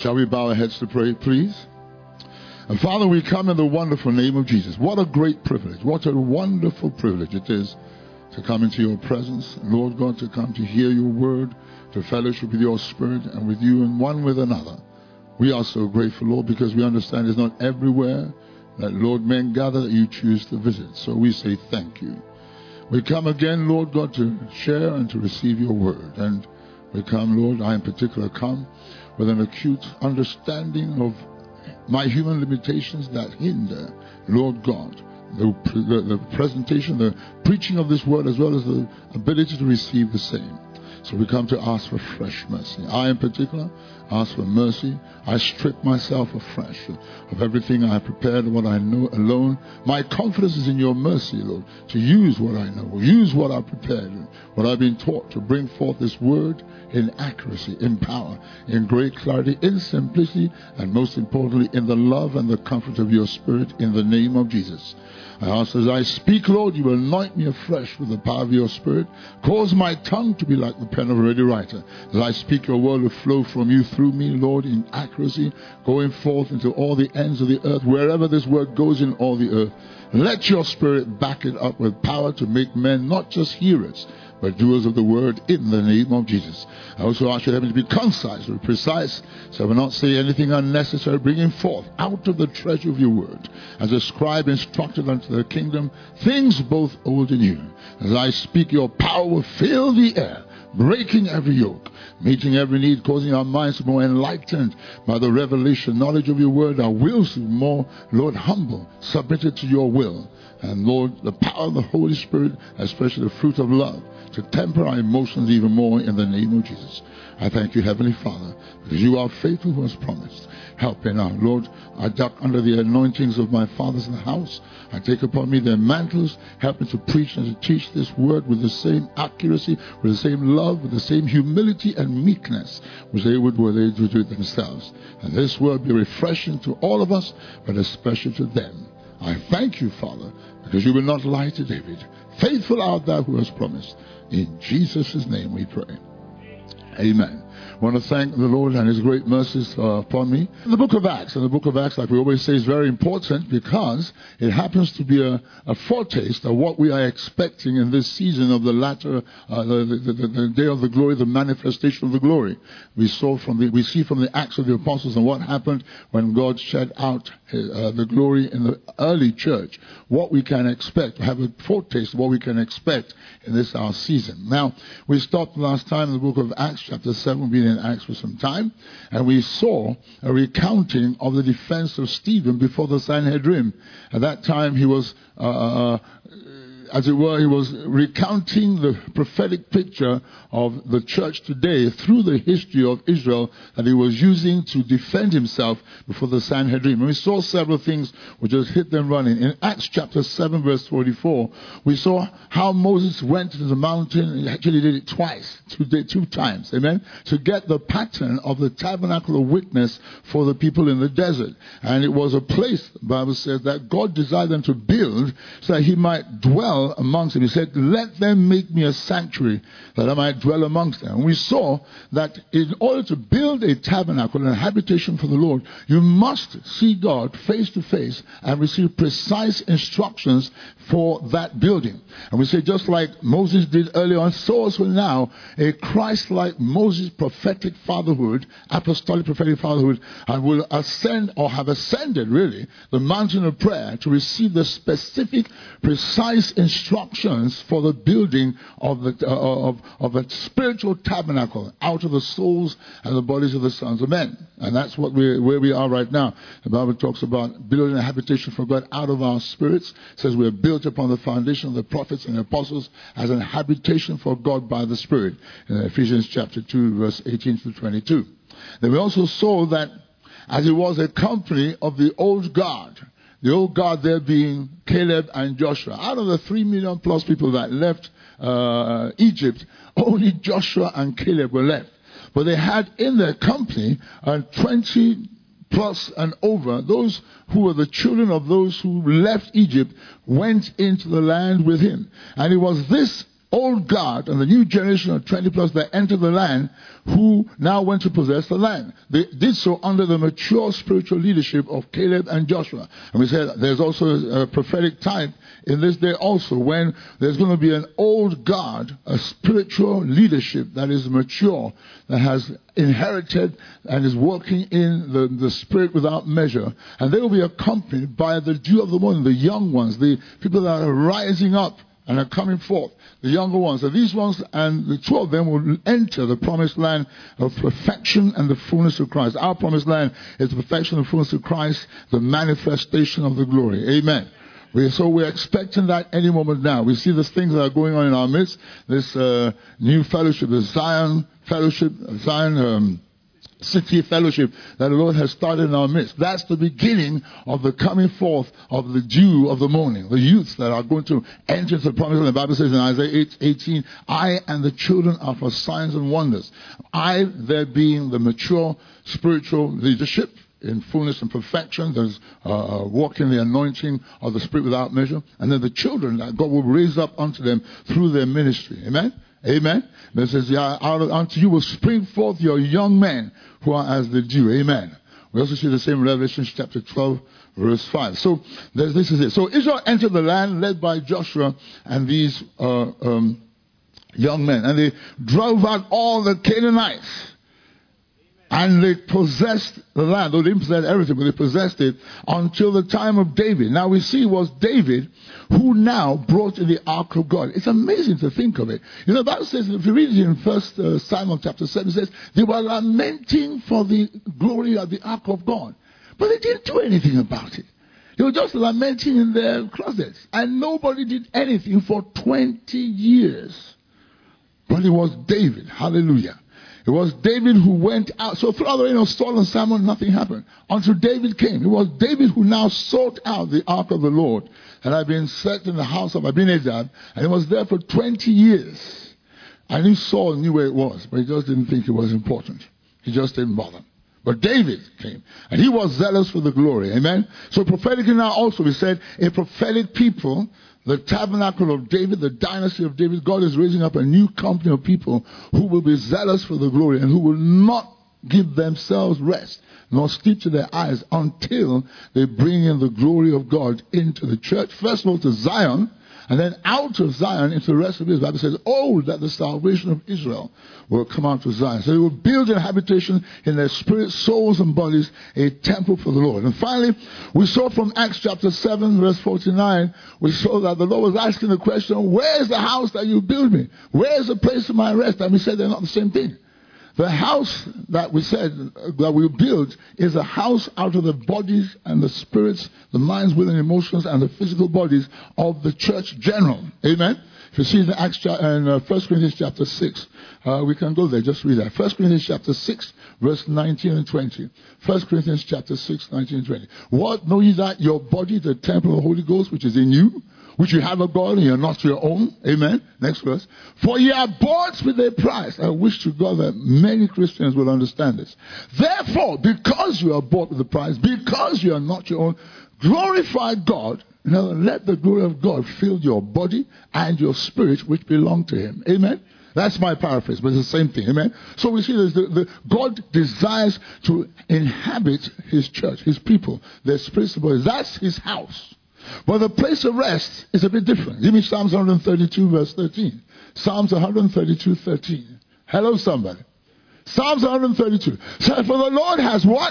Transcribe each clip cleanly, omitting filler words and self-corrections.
Shall we bow our heads to pray, please? And Father, we come in the wonderful name of Jesus. What a great privilege. What a wonderful privilege it is to come into your presence. Lord God, to come to hear your word, to fellowship with your spirit and with you and one with another. We are so grateful, Lord, because we understand it's not everywhere that, Lord, men gather that you choose to visit. So we say thank you. We come again, Lord God, to share and to receive your word. And we come, Lord, I in particular come with an acute understanding of my human limitations that hinder, Lord God, the presentation, the preaching of this word, as well as the ability to receive the same. So we come to ask for fresh mercy. I in particular ask for mercy. I strip myself afresh of everything I have prepared and what I know alone. My confidence is in your mercy, Lord, to use what I know, use what I've prepared, what I've been taught, to bring forth this word in accuracy, in power, in great clarity, in simplicity, and most importantly, in the love and the comfort of your spirit, in the name of Jesus. I ask as I speak, Lord, you will anoint me afresh with the power of your spirit. Cause my tongue to be like the pen of a ready writer. As I speak, your word will flow from you through me, Lord, in accuracy, going forth into all the ends of the earth, wherever this word goes in all the earth. Let your spirit back it up with power to make men not just hearers, but doers of the word, in the name of Jesus. I also ask you to be concise or precise, so I will not say anything unnecessary, bringing forth out of the treasure of your word, as a scribe instructed unto the kingdom, things both old and new. As I speak, your power will fill the air, breaking every yoke, meeting every need, causing our minds to be more enlightened by the revelation, knowledge of your word, our wills to be more, Lord, humble, submitted to your will. And Lord, the power of the Holy Spirit, especially the fruit of love, to temper our emotions even more, in the name of Jesus. I thank you, Heavenly Father, because you are faithful who has promised. Help me now, Lord. I duck under the anointings of my fathers in the house. I take upon me their mantles. Help me to preach and to teach this word with the same accuracy, with the same love, with the same humility and meekness which they would were they to do it themselves. And this word be refreshing to all of us, but especially to them. I thank you, Father, because you will not lie to David. Faithful art thou who has promised. In Jesus' name we pray. Amen. I want to thank the Lord and his great mercies upon me. In the book of Acts, like we always say, is very important because it happens to be a foretaste of what we are expecting in this season of the latter, the day of the glory, the manifestation of the glory. We see from the Acts of the Apostles and what happened when God shed out the glory in the early church, what we can expect, have a foretaste of what we can expect in this our season. Now, we stopped last time in the book of Acts, chapter 7. We've been in Acts for some time, and we saw a recounting of the defense of Stephen before the Sanhedrin. At that time, he was as it were, he was recounting the prophetic picture of the church today through the history of Israel that he was using to defend himself before the Sanhedrin. And we saw several things, we just hit them running. In Acts chapter 7 verse 44, we saw how Moses went to the mountain. He actually did it twice, two times, amen, to get the pattern of the tabernacle of witness for the people in the desert. And it was a place, the Bible says, that God desired them to build so that he might dwell amongst them. He said, let them make me a sanctuary that I might dwell amongst them. And we saw that in order to build a tabernacle and a habitation for the Lord, you must see God face to face and receive precise instructions for that building. And we say, just like Moses did earlier on, so also now a Christ-like Moses prophetic fatherhood, apostolic prophetic fatherhood, and will ascend or have ascended really the mountain of prayer to receive the specific, precise instructions for the building of a spiritual tabernacle out of the souls and the bodies of the sons of men. And that's where we are right now. The Bible talks about building a habitation for God out of our spirits. It says we are built upon the foundation of the prophets and the apostles as an habitation for God by the Spirit. In Ephesians chapter 2, verse 18 to 22. Then we also saw that as it was a company of the old guard, the old guard there being Caleb and Joshua. Out of the 3 million plus people that left Egypt, only Joshua and Caleb were left. But they had in their company 20 plus and over, those who were the children of those who left Egypt went into the land with him. And it was this old guard and the new generation of 20 plus that entered the land, who now went to possess the land. They did so under the mature spiritual leadership of Caleb and Joshua. And we said there's also a prophetic type in this day also, when there's going to be an old guard, a spiritual leadership that is mature, that has inherited and is working in the spirit without measure. And they will be accompanied by the dew of the morning, the young ones, the people that are rising up and are coming forth, the younger ones. So these ones, and the two of them will enter the promised land of perfection and the fullness of Christ. Our promised land is the perfection and the fullness of Christ, the manifestation of the glory. Amen. So we're expecting that any moment now. We see these things that are going on in our midst. This new fellowship, the Zion fellowship, Zion City fellowship that the Lord has started in our midst. That's the beginning of the coming forth of the dew of the morning. The youths that are going to enter into the promised land. The Bible says in Isaiah 8:18, I and the children are for signs and wonders. I, there being the mature spiritual leadership in fullness and perfection, there's walking the anointing of the Spirit without measure. And then the children that God will raise up unto them through their ministry. Amen? Amen. It says, unto you will spring forth your young men who are as the dew. Amen. We also see the same in Revelation chapter 12, verse 5. So this is it. So Israel entered the land led by Joshua and these young men. And they drove out all the Canaanites. And they possessed the land. Though they didn't possess everything, but they possessed it until the time of David. Now we see it was David who now brought in the ark of God. It's amazing to think of it. You know, the Bible says, if you read it in 1 Samuel chapter 7, it says, they were lamenting for the glory of the ark of God. But they didn't do anything about it. They were just lamenting in their closets. And nobody did anything for 20 years. But it was David. Hallelujah. It was David who went out. So throughout the reign of Saul and Samuel, nothing happened. Until David came. It was David who now sought out the ark of the Lord that had been set in the house of Abinadab. And it was there for 20 years. I knew Saul knew where it was, but he just didn't think it was important. He just didn't bother. But David came. And he was zealous for the glory. Amen? So prophetically now also we said, a prophetic people, the tabernacle of David, the dynasty of David, God is raising up a new company of people who will be zealous for the glory and who will not give themselves rest, nor sleep to their eyes until they bring in the glory of God into the church. First of all to Zion, and then out of Zion into the rest of Israel. The Bible says, oh, that the salvation of Israel will come out of Zion. So they will build a habitation in their spirit, souls, and bodies, a temple for the Lord. And finally, we saw from Acts chapter 7, verse 49, we saw that the Lord was asking the question, where is the house that you build me? Where is the place of my rest? And we said they're not the same thing. The house that we said that we build is a house out of the bodies and the spirits, the minds, will, and emotions, and the physical bodies of the church general. Amen? If you see in Acts and 1 Corinthians chapter 6, we can go there, just read that. 1 Corinthians chapter 6, verse 19 and 20. 1 Corinthians chapter 6, 19 and 20. What? Know ye that your body is the temple of the Holy Ghost, which is in you, which you have of God, and you are not your own. Amen. Next verse. For ye are bought with a price. I wish to God that many Christians will understand this. Therefore, because you are bought with a price, because you are not your own, glorify God. Now let the glory of God fill your body and your spirit, which belong to Him. Amen. That's my paraphrase, but it's the same thing. Amen. So we see this, God desires to inhabit His church, His people, their spiritual bodies. That's His house. But the place of rest is a bit different. Give me Psalms 132, verse 13. Psalms 132, 13. Hello, somebody. Psalms 132. So for the Lord has what?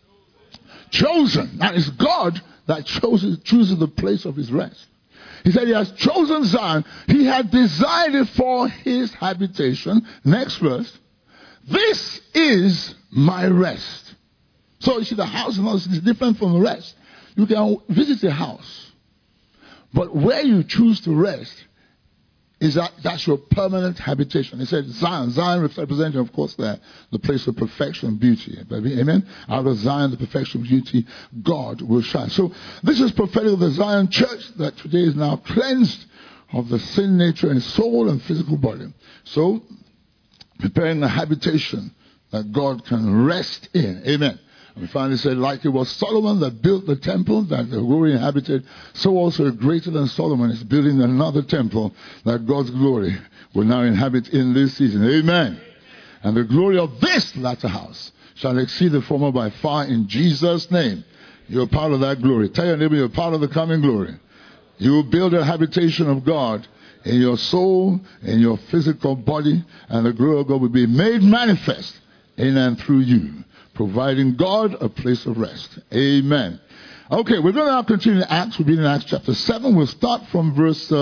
Chosen. That is God that chooses the place of His rest. He said He has chosen Zion. He had designed it for His habitation. Next verse. This is my rest. So you see, the house is different from the rest. You can visit a house, but where you choose to rest is that's your permanent habitation. He said Zion. Zion representing, of course, the place of perfection and beauty. Amen? Out of Zion, the perfection of beauty, God will shine. So this is prophetic of the Zion church that today is now cleansed of the sin nature and soul and physical body. So preparing a habitation that God can rest in. Amen. We finally said, like it was Solomon that built the temple that the glory inhabited, so also greater than Solomon is building another temple that God's glory will now inhabit in this season. Amen. And the glory of this latter house shall exceed the former by far in Jesus' name. You're part of that glory. Tell your neighbor you're part of the coming glory. You will build a habitation of God in your soul, in your physical body, and the glory of God will be made manifest in and through you, providing God a place of rest. Amen. Okay, we're going to now continue in Acts. We'll be in Acts chapter 7. We'll start from verse,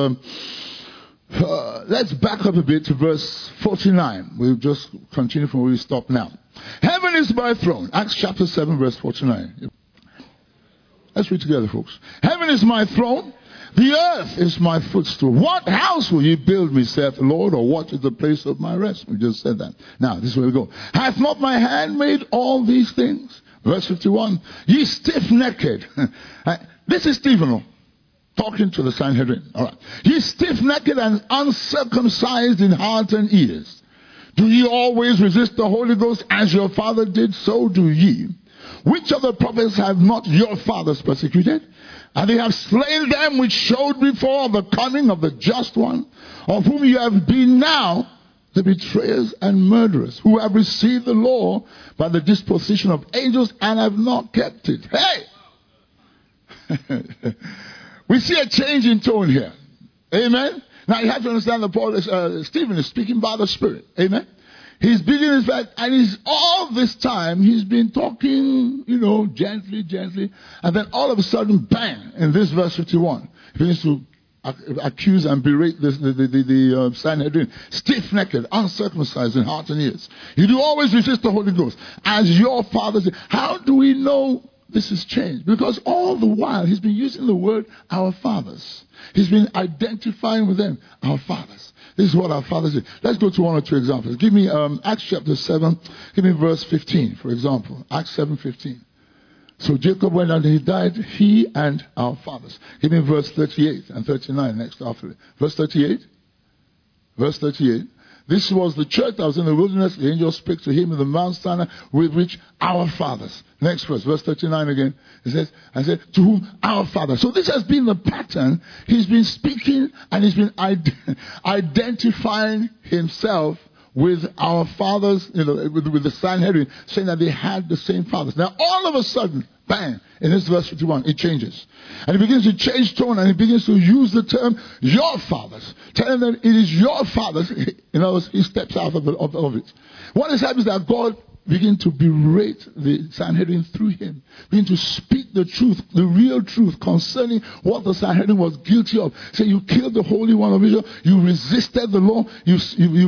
let's back up a bit to verse 49. We'll just continue from where we stop now. Heaven is my throne. Acts chapter 7, verse 49. Let's read together, folks. Heaven is my throne. The earth is my footstool. What house will ye build me, saith the Lord, or what is the place of my rest? We just said that. Now, this is where we go. Hath not my hand made all these things? Verse 51. Ye stiff-necked. This is Stephen talking to the Sanhedrin. All right. Ye stiff-necked and uncircumcised in heart and ears. Do ye always resist the Holy Ghost as your father did? So do ye. Which of the prophets have not your fathers persecuted? And they have slain them which showed before the coming of the just one, of whom you have been now the betrayers and murderers, who have received the law by the disposition of angels and have not kept it. Hey! We see a change in tone here. Amen? Now you have to understand that Stephen is speaking by the Spirit. Amen? He's beginning his fact, and all this time he's been talking, gently, and then all of a sudden, bang, in this verse 51, he begins to accuse and berate the Sanhedrin, stiff-necked, uncircumcised in heart and ears. You do always resist the Holy Ghost, as your fathers did. How do we know this has changed? Because all the while he's been using the word our fathers. He's been identifying with them, our fathers. This is what our fathers did. Let's go to one or two examples. Give me Acts chapter 7. Give me verse 15, for example. Acts 7:15. So Jacob went and he died, he and our fathers. Give me verse 38 and 39 next after it. Verse 38. Verse 38. This was the church that was in the wilderness. The angel spake to him in the Mount Sinai, with which our fathers. Next verse, verse 39 again. It says, I said, to whom our fathers. So this has been the pattern. He's been speaking and he's been identifying himself with our fathers, with the Sanhedrin, saying that they had the same fathers. Now all of a sudden, bang, in this verse 51, it changes. And he begins to change tone and he begins to use the term, your fathers. Telling them it is your fathers. In other words, he steps out of it. What has happened is that God begin to berate the Sanhedrin through him. Begin to speak the truth, the real truth concerning what the Sanhedrin was guilty of. Say, you killed the Holy One of Israel. You resisted the law. You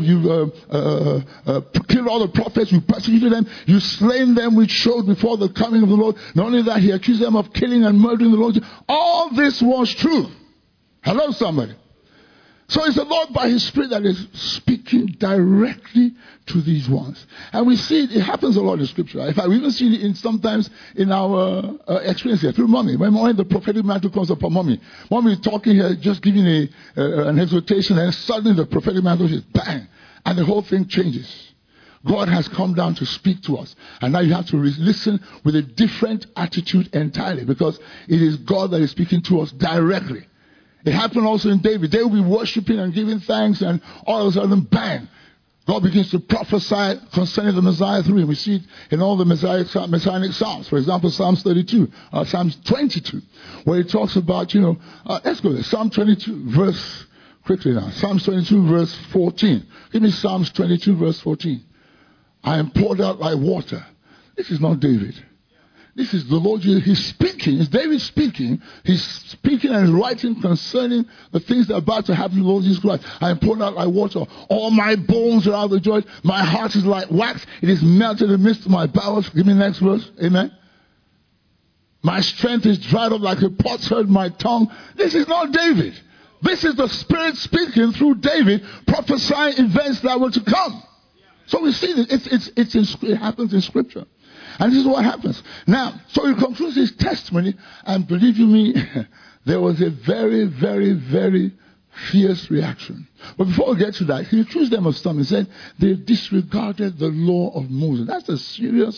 killed all the prophets. You persecuted them. You slain them which showed before the coming of the Lord. Not only that, he accused them of killing and murdering the Lord. All this was true. Hello, somebody. So it's the Lord by his Spirit that is speaking directly to these ones. And we see it happens a lot in Scripture. In fact, we even see it sometimes in our experience here through Mommy. When the prophetic mantle comes upon Mommy is talking here, just giving an exhortation, and suddenly the prophetic mantle is bang, and the whole thing changes. God has come down to speak to us. And now you have to listen with a different attitude entirely, because it is God that is speaking to us directly. It happened also in David. They will be worshiping and giving thanks, and all of a sudden, bang, God begins to prophesy concerning the Messiah through him. We see it in all the Messianic Psalms. For example, Psalms 32, Psalms 22, where it talks about, let's go there. Psalm 22, verse, quickly now. Psalms 22, verse 14. Give me Psalms 22, verse 14. I am poured out like water. This is not David. This is the Lord Jesus. He's speaking. It's David speaking. He's speaking and writing concerning the things that are about to happen to the Lord Jesus Christ. I am poured out like water. All my bones are out of joy. My heart is like wax. It is melted in the midst of my bowels. Give me the next verse. Amen. My strength is dried up like a potsherd. My tongue. This is not David. This is the Spirit speaking through David, prophesying events that were to come. So we see that it happens in Scripture. And this is what happens. Now, so he concludes his testimony, and believe you me, there was a very, very, very fierce reaction. But before we get to that, he accused them of something. He said they disregarded the law of Moses. That's a serious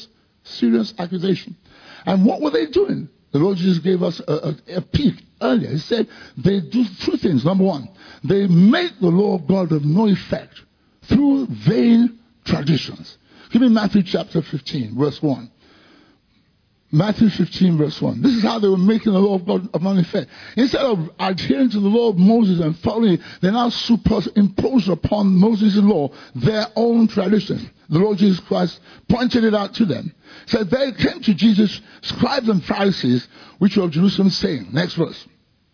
Serious accusation. And what were they doing? The Lord Jesus gave us a peek earlier. He said they do two things. Number one, they make the law of God of no effect through vain traditions. Give me Matthew chapter 15, verse 1. Matthew 15, verse 1. This is how they were making the law of God of none effect. Instead of adhering to the law of Moses and following it, they now superimpose upon Moses' law their own traditions. The Lord Jesus Christ pointed it out to them. So they came to Jesus, scribes and Pharisees, which were of Jerusalem, saying, next verse,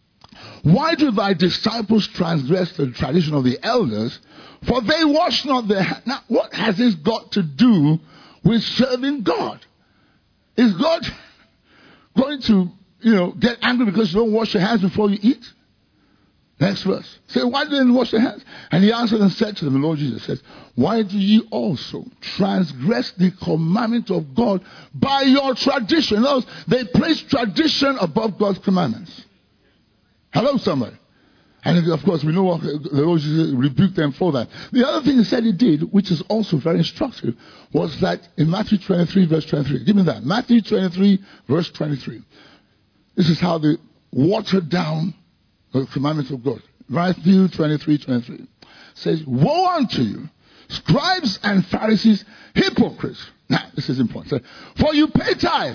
why do thy disciples transgress the tradition of the elders? For they wash not their hands. Now, what has this got to do with serving God? Is God going to, get angry because you don't wash your hands before you eat? Next verse. Say, why didn't you wash your hands? And he answered and said to them, the Lord Jesus says, why do ye also transgress the commandment of God by your tradition? In other words, they place tradition above God's commandments. Hello, somebody. And of course, we know what the Lord Jesus rebuked them for that. The other thing he said he did, which is also very instructive, was that in Matthew 23, verse 23. Give me that. Matthew 23, verse 23. This is how they watered down the commandments of God. Matthew 23, 23. Says, woe unto you, scribes and Pharisees, hypocrites. Now, this is important. For you pay tithe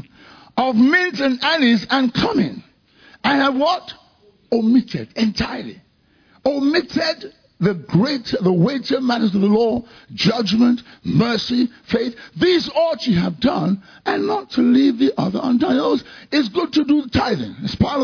of mint and anise and cumin. And have what? Omitted entirely. Omitted the weightier matters of the law, judgment, mercy, faith. These ought ye have done, and not to leave the other undone. It's good to do tithing. It's part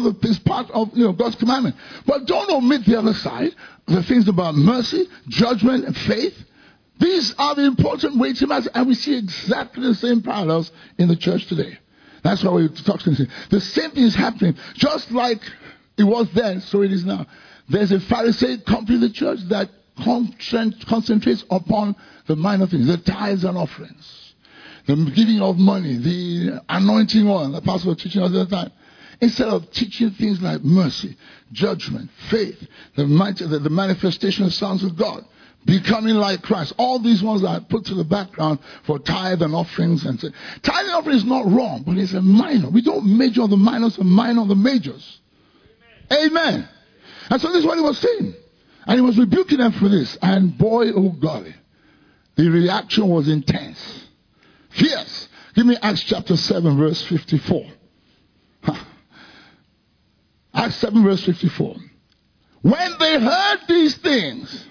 of God's commandment. But don't omit the other side, the things about mercy, judgment, and faith. These are the important weightier matters, and we see exactly the same parallels in the church today. That's why we're talking. The same thing is happening, just like it was then, so it is now. There's a Pharisee company in the church that concentrates upon the minor things, the tithes and offerings, the giving of money, the anointing oil. The pastor was teaching us at the time. Instead of teaching things like mercy, judgment, faith, the manifestation of sons of God, becoming like Christ. All these ones are put to the background for tithe and offerings. And tithe and offering is not wrong, but it's a minor. We don't major on the minors and minor on the majors. Amen. And so this is what he was saying. And he was rebuking them for this. And boy, oh golly, the reaction was intense. Fierce. Give me Acts chapter 7, verse 54. Acts 7, verse 54. When they heard these things,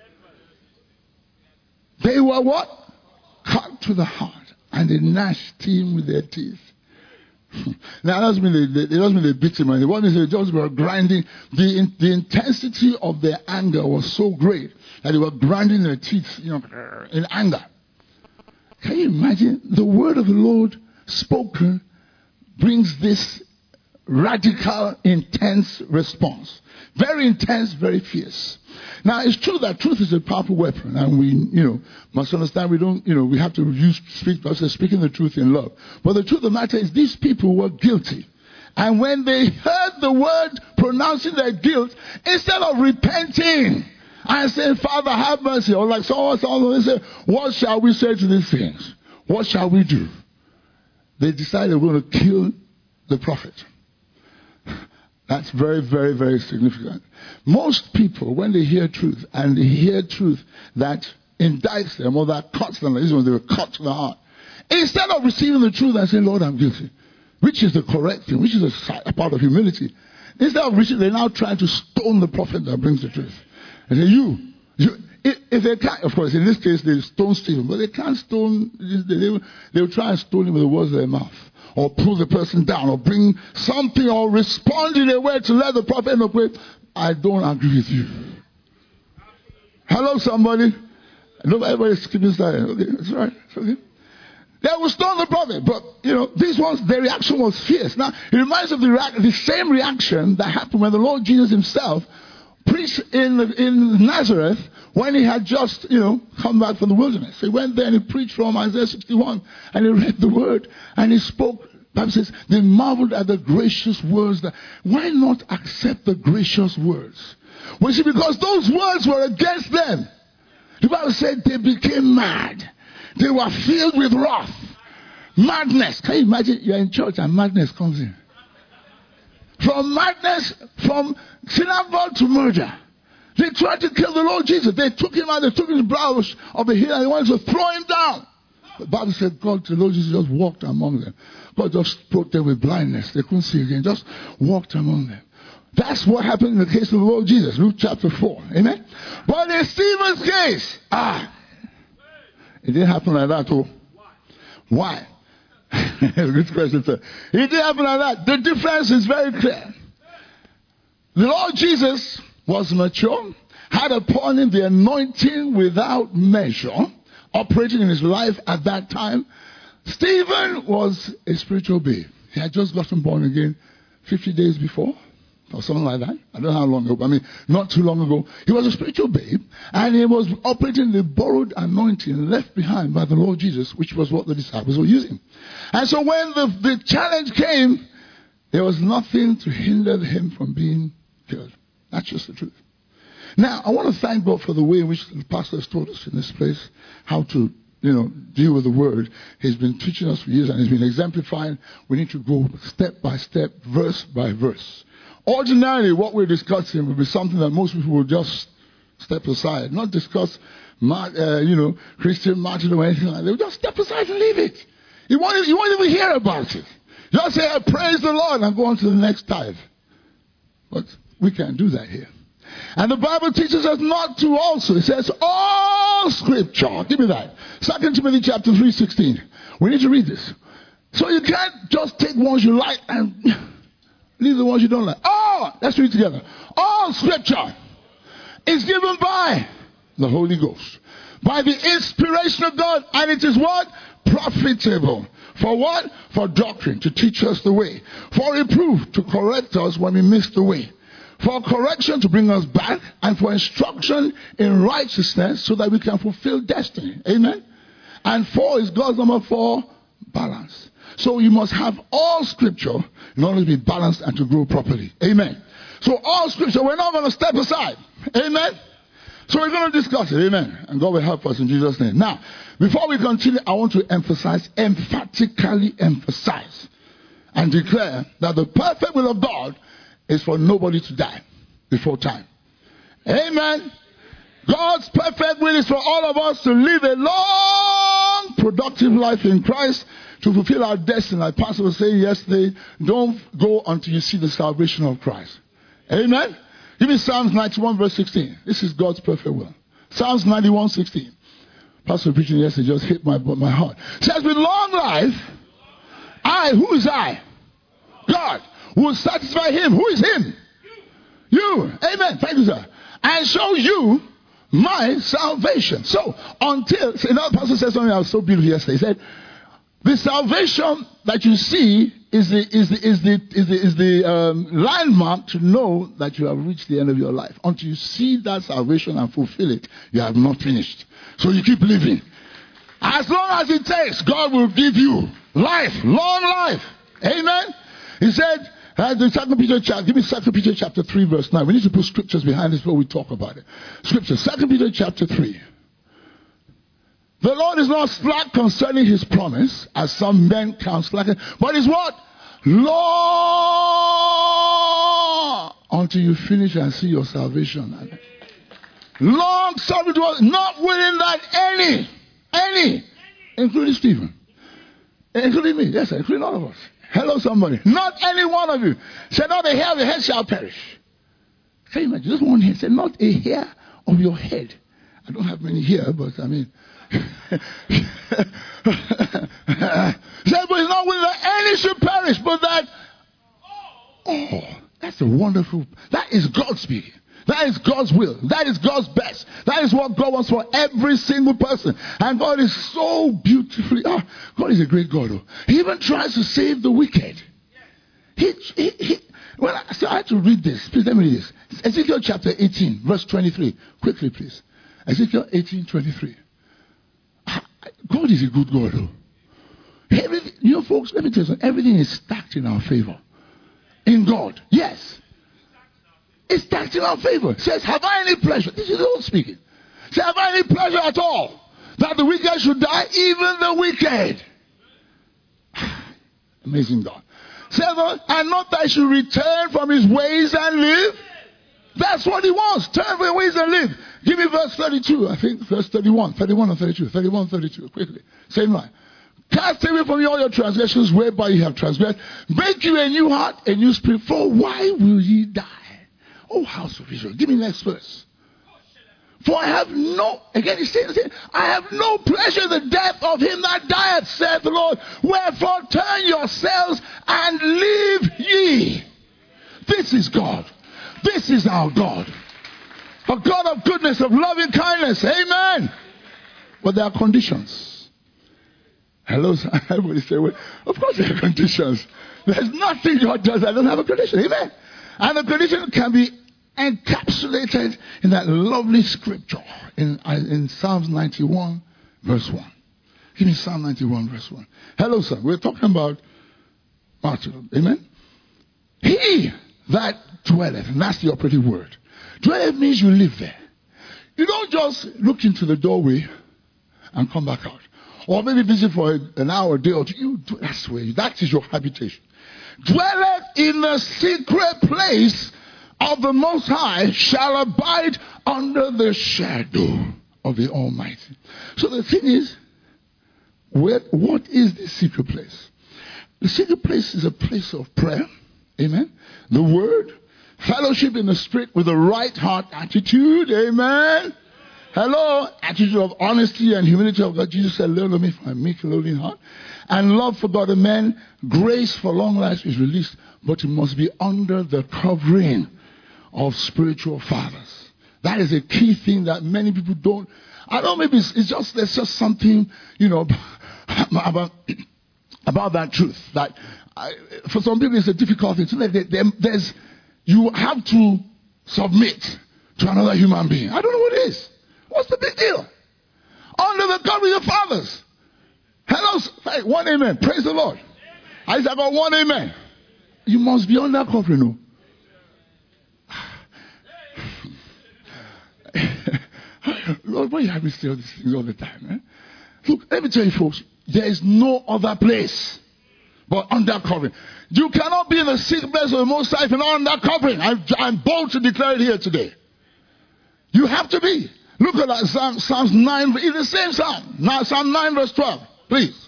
they were what? Cut to the heart. And they gnashed him with their teeth. Now, it doesn't mean they beat him. What they just were grinding. The intensity of their anger was so great that they were grinding their teeth, in anger. Can you imagine? The word of the Lord spoken brings this radical, intense response. Very intense, very fierce. Now, it's true that truth is a powerful weapon, and we, must understand we have to speaking the truth in love. But the truth of the matter is these people were guilty. And when they heard the word pronouncing their guilt, instead of repenting and saying, Father, have mercy, or like someone they say, what shall we say to these things? What shall we do? They decided we're going to kill the prophet. That's very, very, very significant. Most people, when they hear truth, and they hear truth that indicts them or that cuts them, this is when they were cut to the heart, instead of receiving the truth and saying, Lord, I'm guilty, which is the correct thing, which is a part of humility, instead of receiving, they're now trying to stone the prophet that brings the truth. And say, if they can't, of course, in this case, they stone Stephen, but they can't stone, they will try and stone him with the words of their mouth. Or pull the person down, or bring something, or respond in a way to let the prophet know, I don't agree with you. Hello, somebody. Everybody's keeping silent. Okay, that's right. It's okay. They will stone the prophet, but these ones, their reaction was fierce. Now, it reminds of the same reaction that happened when the Lord Jesus himself preached in Nazareth when he had just, come back from the wilderness. He went there and he preached from Isaiah 61 and he read the word and he spoke. The Bible says they marveled at the gracious words. Why not accept the gracious words? Well, see, because those words were against them. The Bible said they became mad. They were filled with wrath. Madness. Can you imagine you're in church and madness comes in? From madness, from synagogue to murder. They tried to kill the Lord Jesus. They took him out, they took his brows of the hill and they wanted to throw him down. The Bible said God, the Lord Jesus just walked among them. God just struck them with blindness. They couldn't see again. Just walked among them. That's what happened in the case of the Lord Jesus. Luke chapter 4. Amen. But in Stephen's case, it didn't happen like that. Oh. Why? Good question, sir. It didn't happen like that. The difference is very clear. The Lord Jesus was mature, had upon him the anointing without measure, operating in his life at that time. Stephen was a spiritual babe. He had just gotten born again 50 days before, or something like that. I don't know how long ago, but I mean, not too long ago. He was a spiritual babe, and he was operating the borrowed anointing left behind by the Lord Jesus, which was what the disciples were using. And so when the challenge came, there was nothing to hinder him from being killed. That's just the truth. Now, I want to thank God for the way in which the pastor has taught us in this place how to, deal with the word. He's been teaching us for years and he's been exemplifying. We need to go step by step, verse by verse. Ordinarily, what we're discussing will be something that most people will just step aside, not discuss, Christian martyrdom or anything like that. They'll just step aside and leave it. You won't even hear about it. Just say, praise the Lord, and go on to the next tithe. But we can't do that here. And the Bible teaches us not to also. It says, all scripture. Give me that. 2 Timothy chapter 3:16. We need to read this. So you can't just take ones you like and leave the ones you don't like. Let's read together. All scripture is given by the Holy Ghost, by the inspiration of God, and it is what? Profitable. For what? For doctrine, to teach us the way. For reproof, to correct us when we miss the way. For correction, to bring us back. And for instruction in righteousness, so that we can fulfill destiny. Amen? And 4 is God's number for balance. So you must have all scripture in order to be balanced and to grow properly. Amen? So all scripture, we're not going to step aside. Amen? So we're going to discuss it. Amen? And God will help us in Jesus' name. Now, before we continue, I want to emphatically emphasize, and declare that the perfect will of God is for nobody to die before time. Amen. God's perfect will is for all of us to live a long, productive life in Christ, to fulfill our destiny. Like Pastor was saying yesterday, don't go until you see the salvation of Christ. Amen. Give me Psalms 91 verse 16. This is God's perfect will. Psalms 91:16. Pastor preaching yesterday just hit my heart. It says, with long life, who is I? God. Will satisfy him. Who is him? You. Amen. Thank you, sir. And show you my salvation. So another pastor said something that was so beautiful yesterday. He said, the salvation that you see is the landmark to know that you have reached the end of your life. Until you see that salvation and fulfill it, you have not finished. So you keep living. As long as it takes, God will give you life, long life. Amen. He said, the 2 Peter chapter, give me 2 Peter chapter 3 verse 9. We need to put scriptures behind this before we talk about it. Scripture, 2 Peter chapter 3. The Lord is not slack concerning his promise, as some men count slack, but is what? Long until you finish and see your salvation. Long suffering, not willing that any, including Stephen, including me, yes, including all of us. Hello, somebody. Not any one of you. Say, not a hair of your head shall perish. Can you imagine? Just one hair. Say, not a hair of your head. I don't have many here, but I mean. Say, but it's not willing that any should perish, but that. That's a wonderful. That is God speaking. That is God's will. That is God's best. That is what God wants for every single person. And God is so beautifully. God is a great God. He even tries to save the wicked. Well, I had to read this. Please let me read this. Ezekiel chapter 18, verse 23. Quickly, please. Ezekiel 18:23. God is a good God. Everything, folks, let me tell you something. Everything is stacked in our favor. In God. Yes. It's stacked in our favor. It says, have I any pleasure? This is the Lord speaking. It says, have I any pleasure at all that the wicked should die? Even the wicked. Amazing God. 7, and not that he should return from his ways and live. That's what he wants. Turn from your ways and live. Give me verse 32, I think. Verse 31. 31 or 32. 31, 32. Quickly. Same line. Cast away from you all your transgressions whereby you have transgressed. Make you a new heart, a new spirit. For why will ye die? Oh, house of Israel. Give me the next verse. For I have no, again he says, I have no pleasure in the death of him that dieth, saith the Lord. Wherefore turn yourselves and live ye. This is God. This is our God. A God of goodness, of loving kindness. Amen. But there are conditions. Hello, everybody say, well, of course there are conditions. There's nothing God does that doesn't have a condition. Amen. And the condition can be encapsulated in that lovely scripture in Psalms 91 verse 1. Give me Psalm 91 verse 1. Hello, sir. We're talking about martyrdom. Amen. He that dwelleth, and that's the operative word. Dwelleth means you live there. You don't just look into the doorway and come back out. Or maybe visit for an hour, a day or two. That's where that is your habitation. Dwelleth in the secret place of the Most High, shall abide under the shadow of the Almighty. So the thing is, what is the secret place? The secret place is a place of prayer. Amen. The word, fellowship in the spirit with the right heart attitude. Amen. Hello. Attitude of honesty and humility of God. Jesus said, learn of me, for I am meek and lowly in heart. And love for God and men. Grace for long life is released, but it must be under the covering of spiritual fathers. That is a key thing that many people don't. I don't know, maybe there's just something, about that truth. That for some people it's a difficult thing. So you have to submit to another human being. I don't know what it is. What's the big deal? Under the covering of fathers. Hello, hey, one amen. Praise the Lord. I said, I got one amen. You must be under covering, no? Lord, why you have me say all these things all the time? Eh? Look, let me tell you folks, there is no other place but under covering. You cannot be in the secret place of the Most High if you're not under covering. I'm bold to declare it here today. You have to be. Look at that, Psalms 9, it's the same Psalm. Now, Psalm 9 verse 12, please.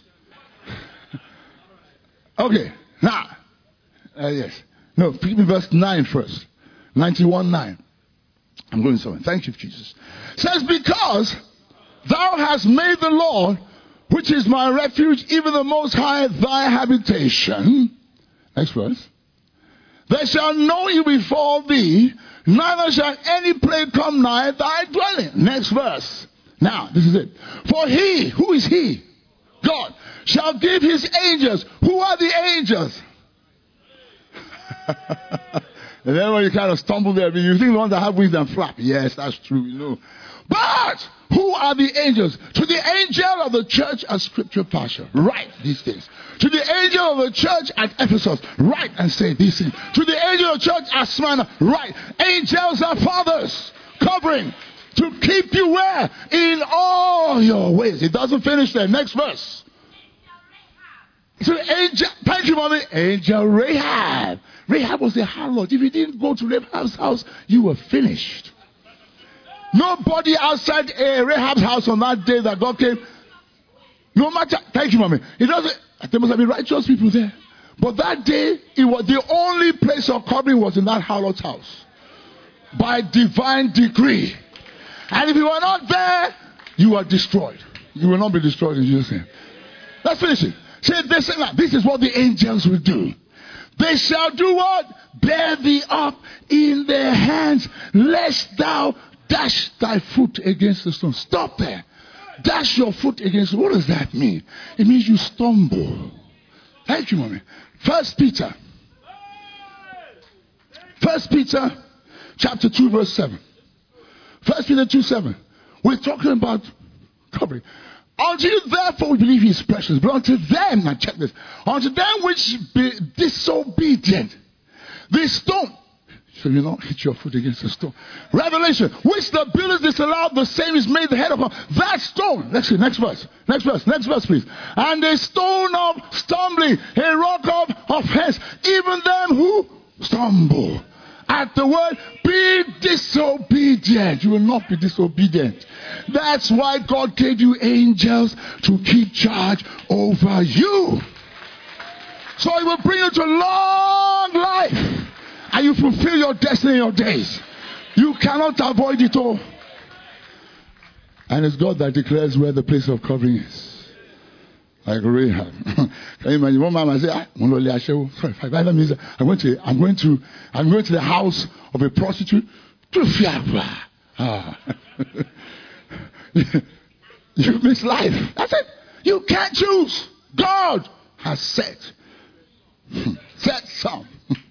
Okay, now, yes. No, give me verse 9 first. 91:9. I'm going somewhere. Thank you, Jesus. It says, because thou hast made the Lord, which is my refuge, even the Most High, thy habitation. Next verse. There shall no evil befall thee, neither shall any plague come nigh thy dwelling. Next verse. Now, this is it. For he, who is he? God, shall give his angels. Who are the angels? And then when you kind of stumble there, you think the ones that have wings and flap. Yes, that's true, But who are the angels? To the angel of the church at Scripture Passion, write these things. To the angel of the church at Ephesus, write and say these things. To the angel of the church at Smyrna, write. Angels are fathers, covering to keep you where? In all your ways. It doesn't finish there. Next verse. So angel, thank you, mommy. Angel Rahab. Rahab was the harlot. If you didn't go to Rahab's house, you were finished. Nobody outside Rahab's house on that day that God came. No matter, thank you, mommy. It doesn't. There must have been righteous people there. But that day, it was the only place of covering was in that harlot's house, by divine decree. And if you were not there, you are destroyed. You will not be destroyed in Jesus' name. Let's finish it. Say this is what the angels will do. They shall do what? Bear thee up in their hands, lest thou dash thy foot against the stone. Stop there. Dash your foot against. What does that mean? It means you stumble. Thank you, mommy. First Peter chapter 2 verse 7. First Peter 2:7. We're talking about covering. Unto you therefore we believe he is precious. But unto them, now check this. Unto them which be disobedient, this stone So you not hit your foot against a stone. Revelation, which the builders disallowed, the same is made the head of that stone. Let's see, next verse, please. And a stone of stumbling, a rock of offense, even them who stumble at the word, be disobedient. You will not be disobedient. That's why God gave you angels to keep charge over you. So He will bring you to long life. And you fulfill your destiny in your days. You cannot avoid it all. And it's God that declares where the place of covering is. Like Rahab. Can you imagine? One man say, I'm going to the house of a prostitute. You miss life. That's it. You can't choose. God has set some.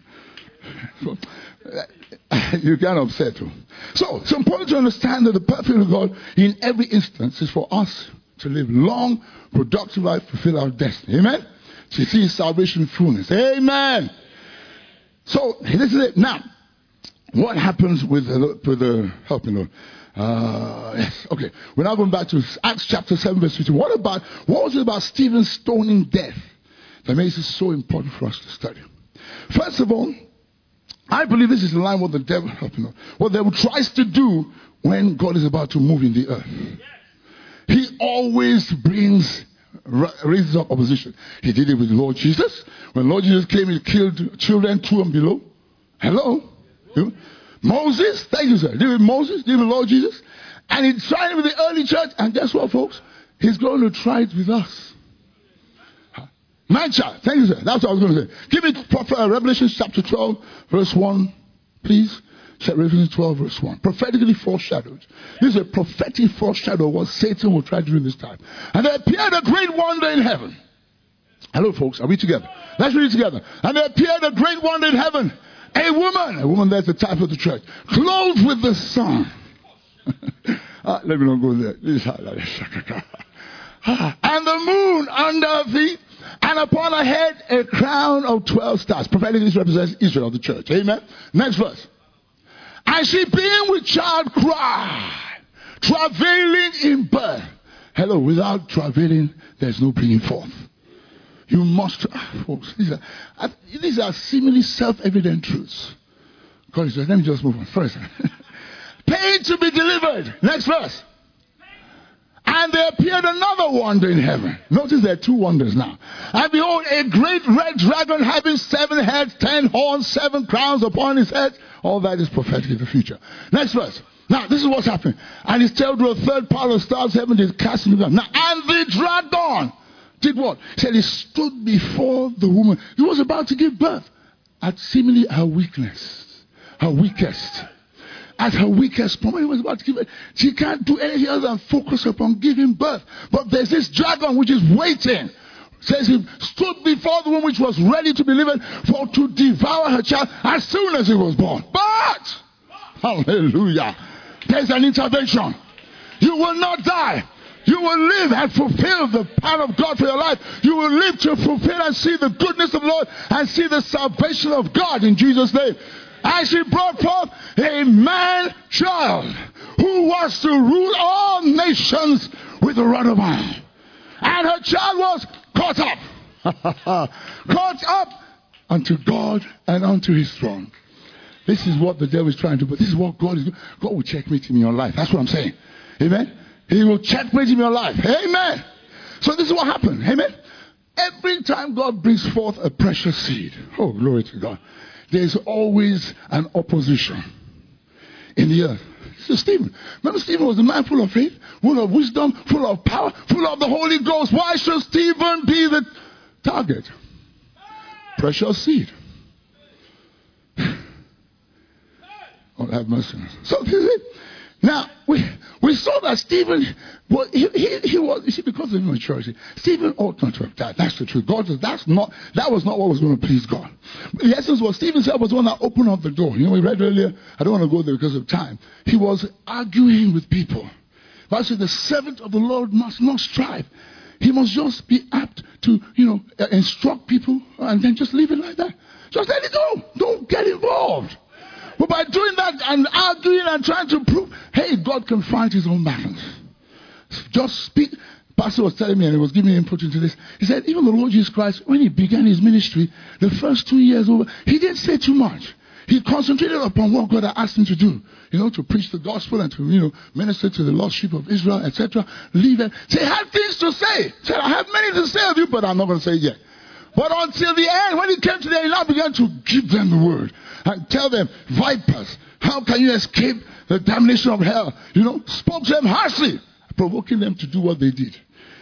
You can't upset him. So it's important to understand that the perfect will of God in every instance is for us to live long, productive life, fulfill our destiny. Amen? To see salvation fullness. Amen. So this is it. Now, what happens with the helping Lord? Yes. Okay. We're now going back to Acts chapter 7 verse 15. What was it about Stephen's stoning death that makes it so important for us to study? First of all, I believe this is in line with what the devil tries to do when God is about to move in the earth. He always raises up opposition. He did it with Lord Jesus. When Lord Jesus came, He killed children 2 and below. Hello? Moses, thank you, sir. Did it with Moses, did it with Lord Jesus. And He tried it with the early church. And guess what, folks? He's going to try it with us. Man-child, thank you, sir. That's what I was going to say. Give me Revelation chapter 12, verse 1, please. Revelation 12, verse 1. Prophetically foreshadowed. This is a prophetic foreshadow of what Satan will try to do in this time. And there appeared a great wonder in heaven. Hello, folks. Are we together? Let's read it together. And there appeared a great wonder in heaven. A woman, that's the type of the church, clothed with the sun. Let me not go there. And the moon under her feet. And upon her head, a crown of 12 stars. Prophetically, this represents Israel, the church. Amen. Next verse. And she being with child cried, travailing in birth. Hello, without travailing, there's no bringing forth. You must, folks, these are seemingly self-evident truths. God, let me just move on. First, pain to be delivered. Next verse. And there appeared another wonder in heaven. Notice there are 2 wonders now. And behold, a great red dragon having 7 heads, 10 horns, 7 crowns upon his head. All that is prophetically the future. Next verse. Now, this is what's happening. And his tail drew a third part of the stars of heaven is cast into the ground. Now, and the dragon did what? He said he stood before the woman. He was about to give birth at seemingly her weakness. Her weakest. At her weakest moment, he was about to give it. She can't do anything other than focus upon giving birth. But there's this dragon which is waiting. Says he stood before the woman which was ready to be delivered for to devour her child as soon as he was born. But, hallelujah, there's an intervention. You will not die. You will live and fulfill the plan of God for your life. You will live to fulfill and see the goodness of the Lord and see the salvation of God in Jesus' name. And she brought forth a man-child who was to rule all nations with a rod of iron. And her child was caught up. Caught up unto God and unto His throne. This is what the devil is trying to do. But this is what God is doing. God will checkmate him in your life. That's what I'm saying. Amen. He will checkmate him in your life. Amen. So this is what happened. Amen. Every time God brings forth a precious seed. Oh, glory to God. There's always an opposition in the earth. So Stephen. Remember, Stephen was a man full of faith, full of wisdom, full of power, full of the Holy Ghost. Why should Stephen be the target? Precious seed. Oh, have mercy. So this is it. Now, we saw that Stephen, well, he was, you see, because of immaturity, Stephen ought not to have died. That's the truth. That was not what was going to please God. But the essence was Stephen was the one that opened up the door. You know, we read earlier, I don't want to go there because of time. He was arguing with people. But I said the servant of the Lord must not strive. He must just be apt to, instruct people and then just leave it like that. Just let it go. Don't get involved. But by doing that and arguing and trying to prove, hey, God can fight his own battles. Just speak. Pastor was telling me, and he was giving me input into this. He said, even the Lord Jesus Christ, when he began his ministry, the first 2 years over, he didn't say too much. He concentrated upon what God had asked him to do. To preach the gospel and to, minister to the lost sheep of Israel, etc. Leave it. Say, I have things to say. Said, I have many to say of you, but I'm not going to say it yet. But until the end, when he came to the end, he now began to give them the word and tell them, vipers, how can you escape the damnation of hell? Spoke to them harshly, provoking them to do what they did.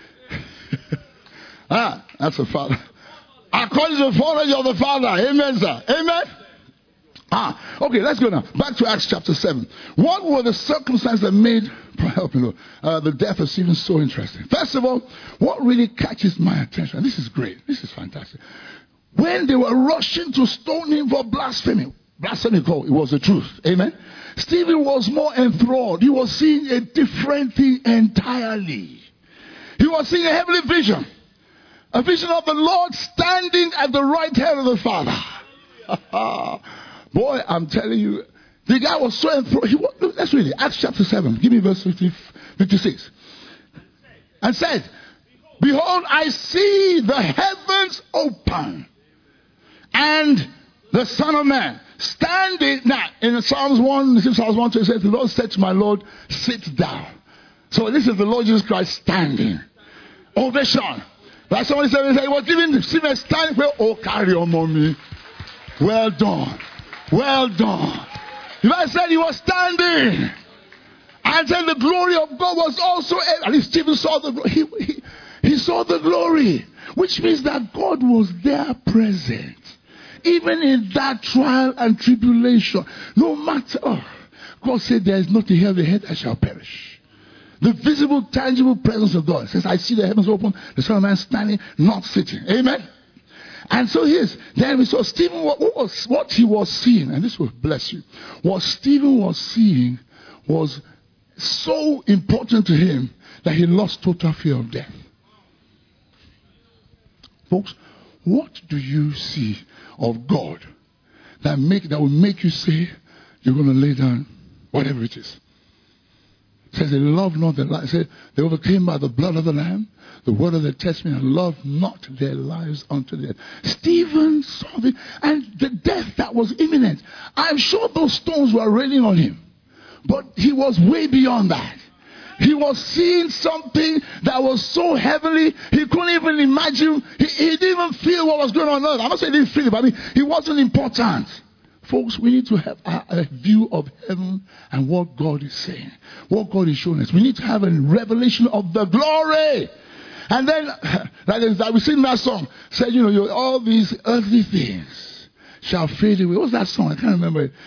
That's a father. According to the foreknowledge of the Father. Amen, sir. Amen. Okay, let's go now. Back to Acts chapter 7. What were the circumstances that made the death of Stephen so interesting? First of all, what really catches my attention, and this is great, this is fantastic. When they were rushing to stone him for blasphemy, it was the truth. Amen. Stephen was more enthralled. He was seeing a different thing entirely. He was seeing a heavenly vision. A vision of the Lord standing at the right hand of the Father. Boy, I'm telling you, the guy was so enthralled. Let's read it. Acts chapter 7. Give me verse 56. And said, behold, I see the heavens open, and the Son of Man standing. Now, in Psalms 1, it says, the Lord said to my Lord, sit down. So this is the Lord Jesus Christ standing. Ovation. Like somebody said, he was giving Stephen standing where, oh, carry on, mommy. Well done. Well done. The I said he was standing. And then the glory of God was also, at least Stephen saw the glory. He saw the glory. Which means that God was there present. Even in that trial and tribulation. No matter. God said there is nothing here the head that shall perish. The visible, tangible presence of God. It says, I see the heavens open, the Son of Man standing, not sitting. Amen. And so then we saw Stephen, what he was seeing, and this will bless you. What Stephen was seeing was so important to him that he lost total fear of death. Folks, what do you see of God that will make you say you're going to lay down whatever it is? It says they love not their life. It says they overcame by the blood of the Lamb, the word of their testimony, and loved not their lives unto death. Stephen saw and the death that was imminent. I'm sure those stones were raining on him. But he was way beyond that. He was seeing something that was so heavenly, he couldn't even imagine. He didn't even feel what was going on earth. I'm not saying he didn't feel it, but it wasn't important. Folks, we need to have a view of heaven and what God is saying, what God is showing us. We need to have a revelation of the glory. And then, like we sing that song, said, all these earthly things shall fade away. What's that song? I can't remember it.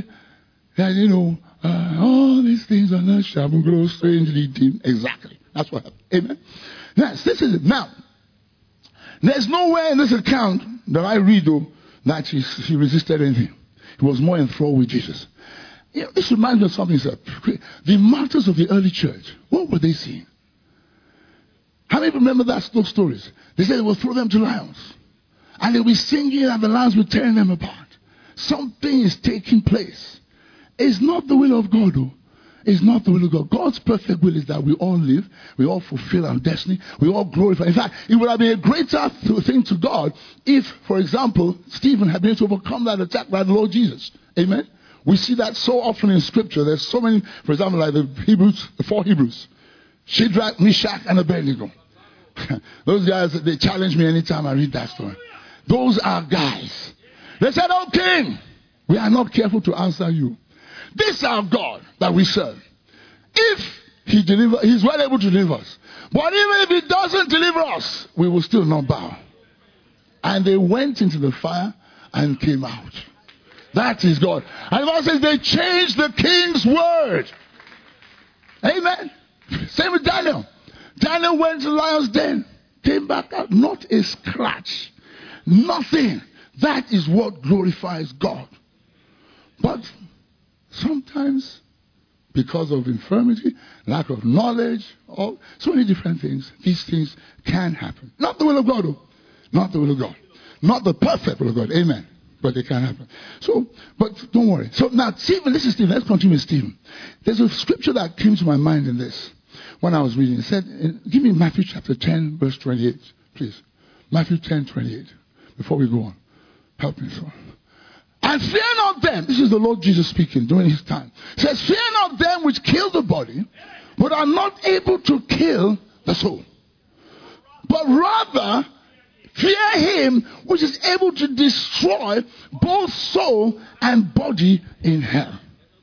All these things on earth shall grow strangely dim. Exactly. That's what happened. Amen. Yes, this is it. Now, there's nowhere in this account that I read, though, that he resisted anything. He was more enthralled with Jesus. This reminds me of something, sir. The martyrs of the early church, what were they seeing? How many remember those stories? They said they would throw them to lions. And they'll be singing and the lions will tear them apart. Something is taking place. It's not the will of God, though. It's not the will of God. God's perfect will is that we all live, we all fulfill our destiny, we all glorify. In fact, it would have been a greater thing to God if, for example, Stephen had been able to overcome that attack by the Lord Jesus. Amen? We see that so often in Scripture. There's so many, for example, like the 4 Hebrews. Shadrach, Meshach, and Abednego. Those guys, they challenge me anytime I read that story. Those are guys. They said, "Oh king, we are not careful to answer you. This is our God that we serve. If he's well able to deliver us. But even if he doesn't deliver us, we will still not bow." And they went into the fire and came out. That is God. And the Bible says they changed the king's word. Amen. Same with Daniel. Daniel went to the lion's den, came back out, not a scratch, nothing. That is what glorifies God. But sometimes, because of infirmity, lack of knowledge, so many different things, these things can happen. Not the will of God, though. Not the will of God. Not the perfect will of God. Amen. But it can happen. So, but don't worry. So now, Stephen, this is Stephen. Let's continue with Stephen. There's a scripture that came to my mind in this when I was reading. It said, give me Matthew chapter 10, verse 28, please. Matthew 10, 28. Before we go on. Help me, so. And fear not them. This is the Lord Jesus speaking during his time. It says, fear not them which kill the body, but are not able to kill the soul. But rather, fear him which is able to destroy both soul and body in hell.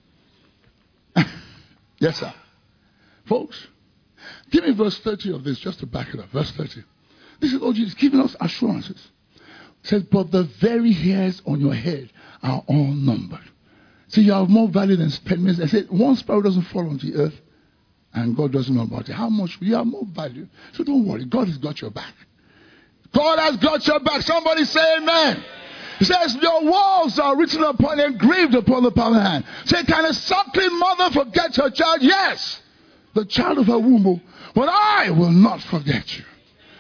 Yes, sir. Folks, give me verse 30 of this just to back it up. Verse 30. This is Lord Jesus giving us assurances. It says, but the very hairs on your head are all numbered. So you have more value than sperm. I said, one sparrow doesn't fall on the earth and God doesn't know about it. How much? You have more value. So don't worry. God has got your back. God has got your back. Somebody say amen. He says, your walls are written upon, engraved upon the palm of the hand. Say, can a suckling mother forget her child? Yes. The child of her womb. But I will not forget you.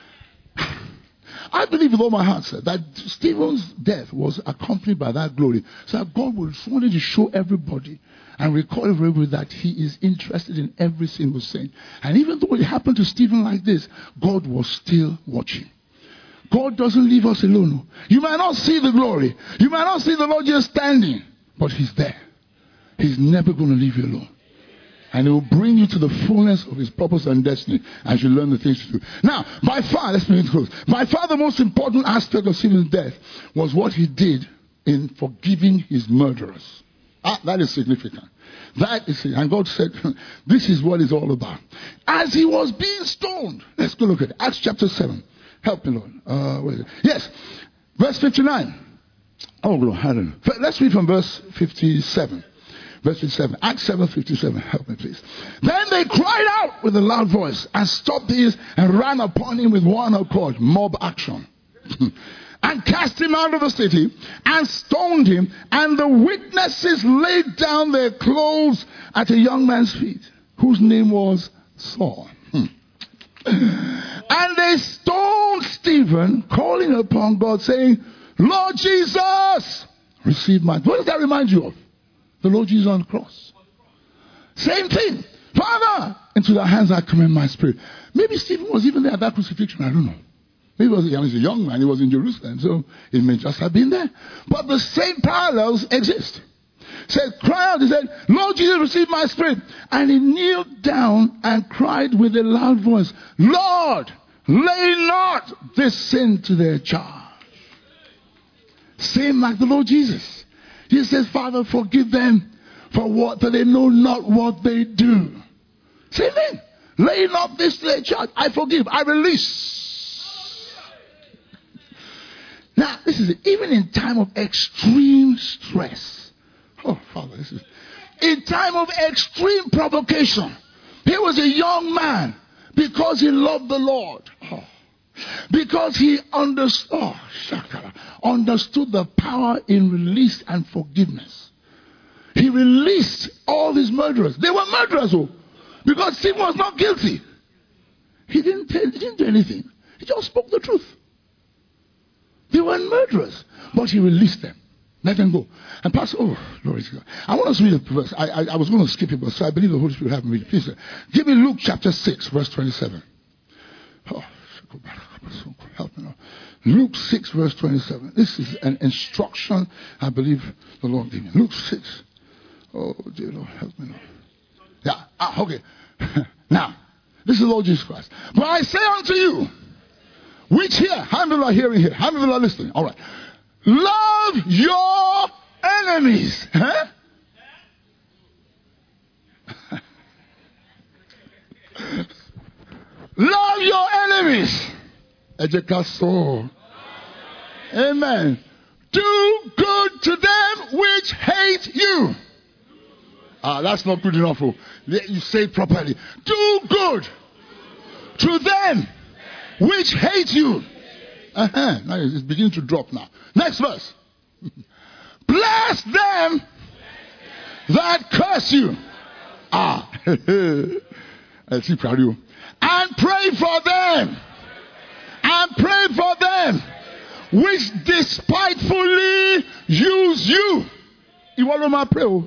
I believe with all my heart, sir, that Stephen's death was accompanied by that glory. So that God wanted to show everybody and recall everybody that he is interested in every single sin. And even though it happened to Stephen like this, God was still watching. God doesn't leave us alone. You might not see the glory. You might not see the Lord just standing. But he's there. He's never going to leave you alone. And he will bring you to the fullness of his purpose and destiny as you learn the things to do. Now, by far, let's bring it close. By far the most important aspect of Stephen's death was what he did in forgiving his murderers. That is significant. That is significant. And God said, this is what it's all about. As he was being stoned. Let's go look at it. Acts chapter 7. Help me, Lord. Where is it? Yes. Verse 59. Oh, Lord, hallelujah. Let's read from verse 57. Verse 57. Acts 7:57. Help me, please. Then they cried out with a loud voice and stopped the ears and ran upon him with one accord. Mob action. And cast him out of the city and stoned him. And the witnesses laid down their clothes at a young man's feet, whose name was Saul. And they stoned Stephen, calling upon God, saying, Lord Jesus, receive my... What does that remind you of? The Lord Jesus on the cross. Same thing. Father, into thy hands I commend my spirit. Maybe Stephen was even there at that crucifixion. I don't know. Maybe he was a young man. He was in Jerusalem. So it may just have been there. But the same parallels exist. Said, cry out. He said, Lord Jesus, receive my spirit. And he kneeled down and cried with a loud voice, Lord, lay not this sin to their charge. Same like the Lord Jesus. He says, Father, forgive them for they know not what they do. Same thing. Lay not this to their charge. I forgive. I release. Now, this is it. Even in time of extreme stress. Oh, Father, this is... In time of extreme provocation. He was a young man because he loved the Lord. Oh. Because he understood the power in release and forgiveness. He released all his murderers. They were murderers, because Stephen was not guilty. He didn't do anything. He just spoke the truth. They were murderers, but he released them. Let them go. And Pastor, glory to God. I want us to read the verse. I was going to skip it, but so I believe the Holy Spirit will have me read it. Please, give me Luke chapter 6, verse 27. Oh. Help me now. Luke 6 verse 27. This is an instruction I believe the Lord gave me. Luke 6. Oh dear Lord, help me now. Yeah, okay. Now, this is the Lord Jesus Christ. But I say unto you, which hear, how many are hearing here? How many are listening? All right. Love your enemies. Huh? Love your enemies. Amen. Do good to them which hate you. That's not good enough. You say it properly. Do good to them which hate you. Now it's beginning to drop now. Next verse. Bless them that curse you. I see proud of you. And pray for them. And pray for them which despitefully use you. Pray.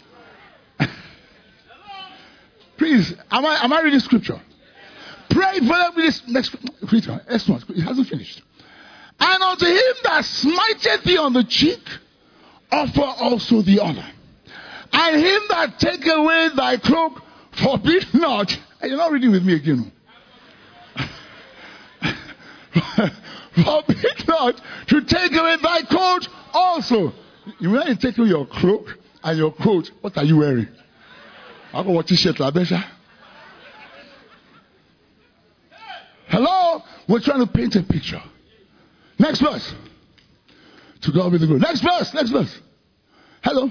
Please, am I reading scripture? Pray for this next one. It hasn't finished. And unto him that smiteth thee on the cheek, offer also the other. And him that take away thy cloak, forbid not. You're not reading with me again. Forbid not to take away thy coat also. You when you take away your cloak and your coat, what are you wearing? I got what t-shirt like that. Hello? We're trying to paint a picture. Next verse. To God be the glory. Next verse. Hello?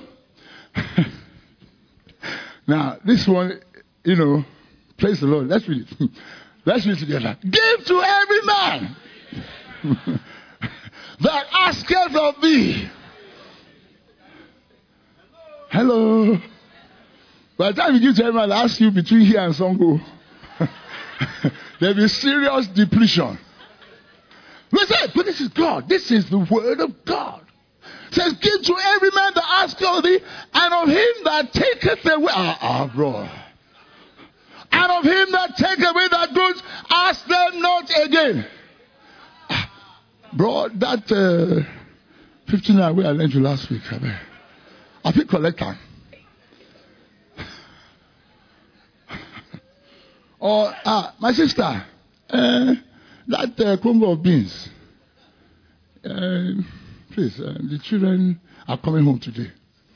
Now, this one, praise the Lord. Let's read it. Let's read it together. Give to every man that asketh of thee. Hello? By the time you give to every man that asks you between here and Songo, there'll be serious depletion. Listen, but this is God. This is the word of God. It says, give to every man that asketh of thee, and of him that taketh away. Bro. And of him that taketh away thy goods, ask them not again. Bro, that 15 hours I lent you last week. I think collect time. Or, my sister, that Congo of beans. Please, the children are coming home today.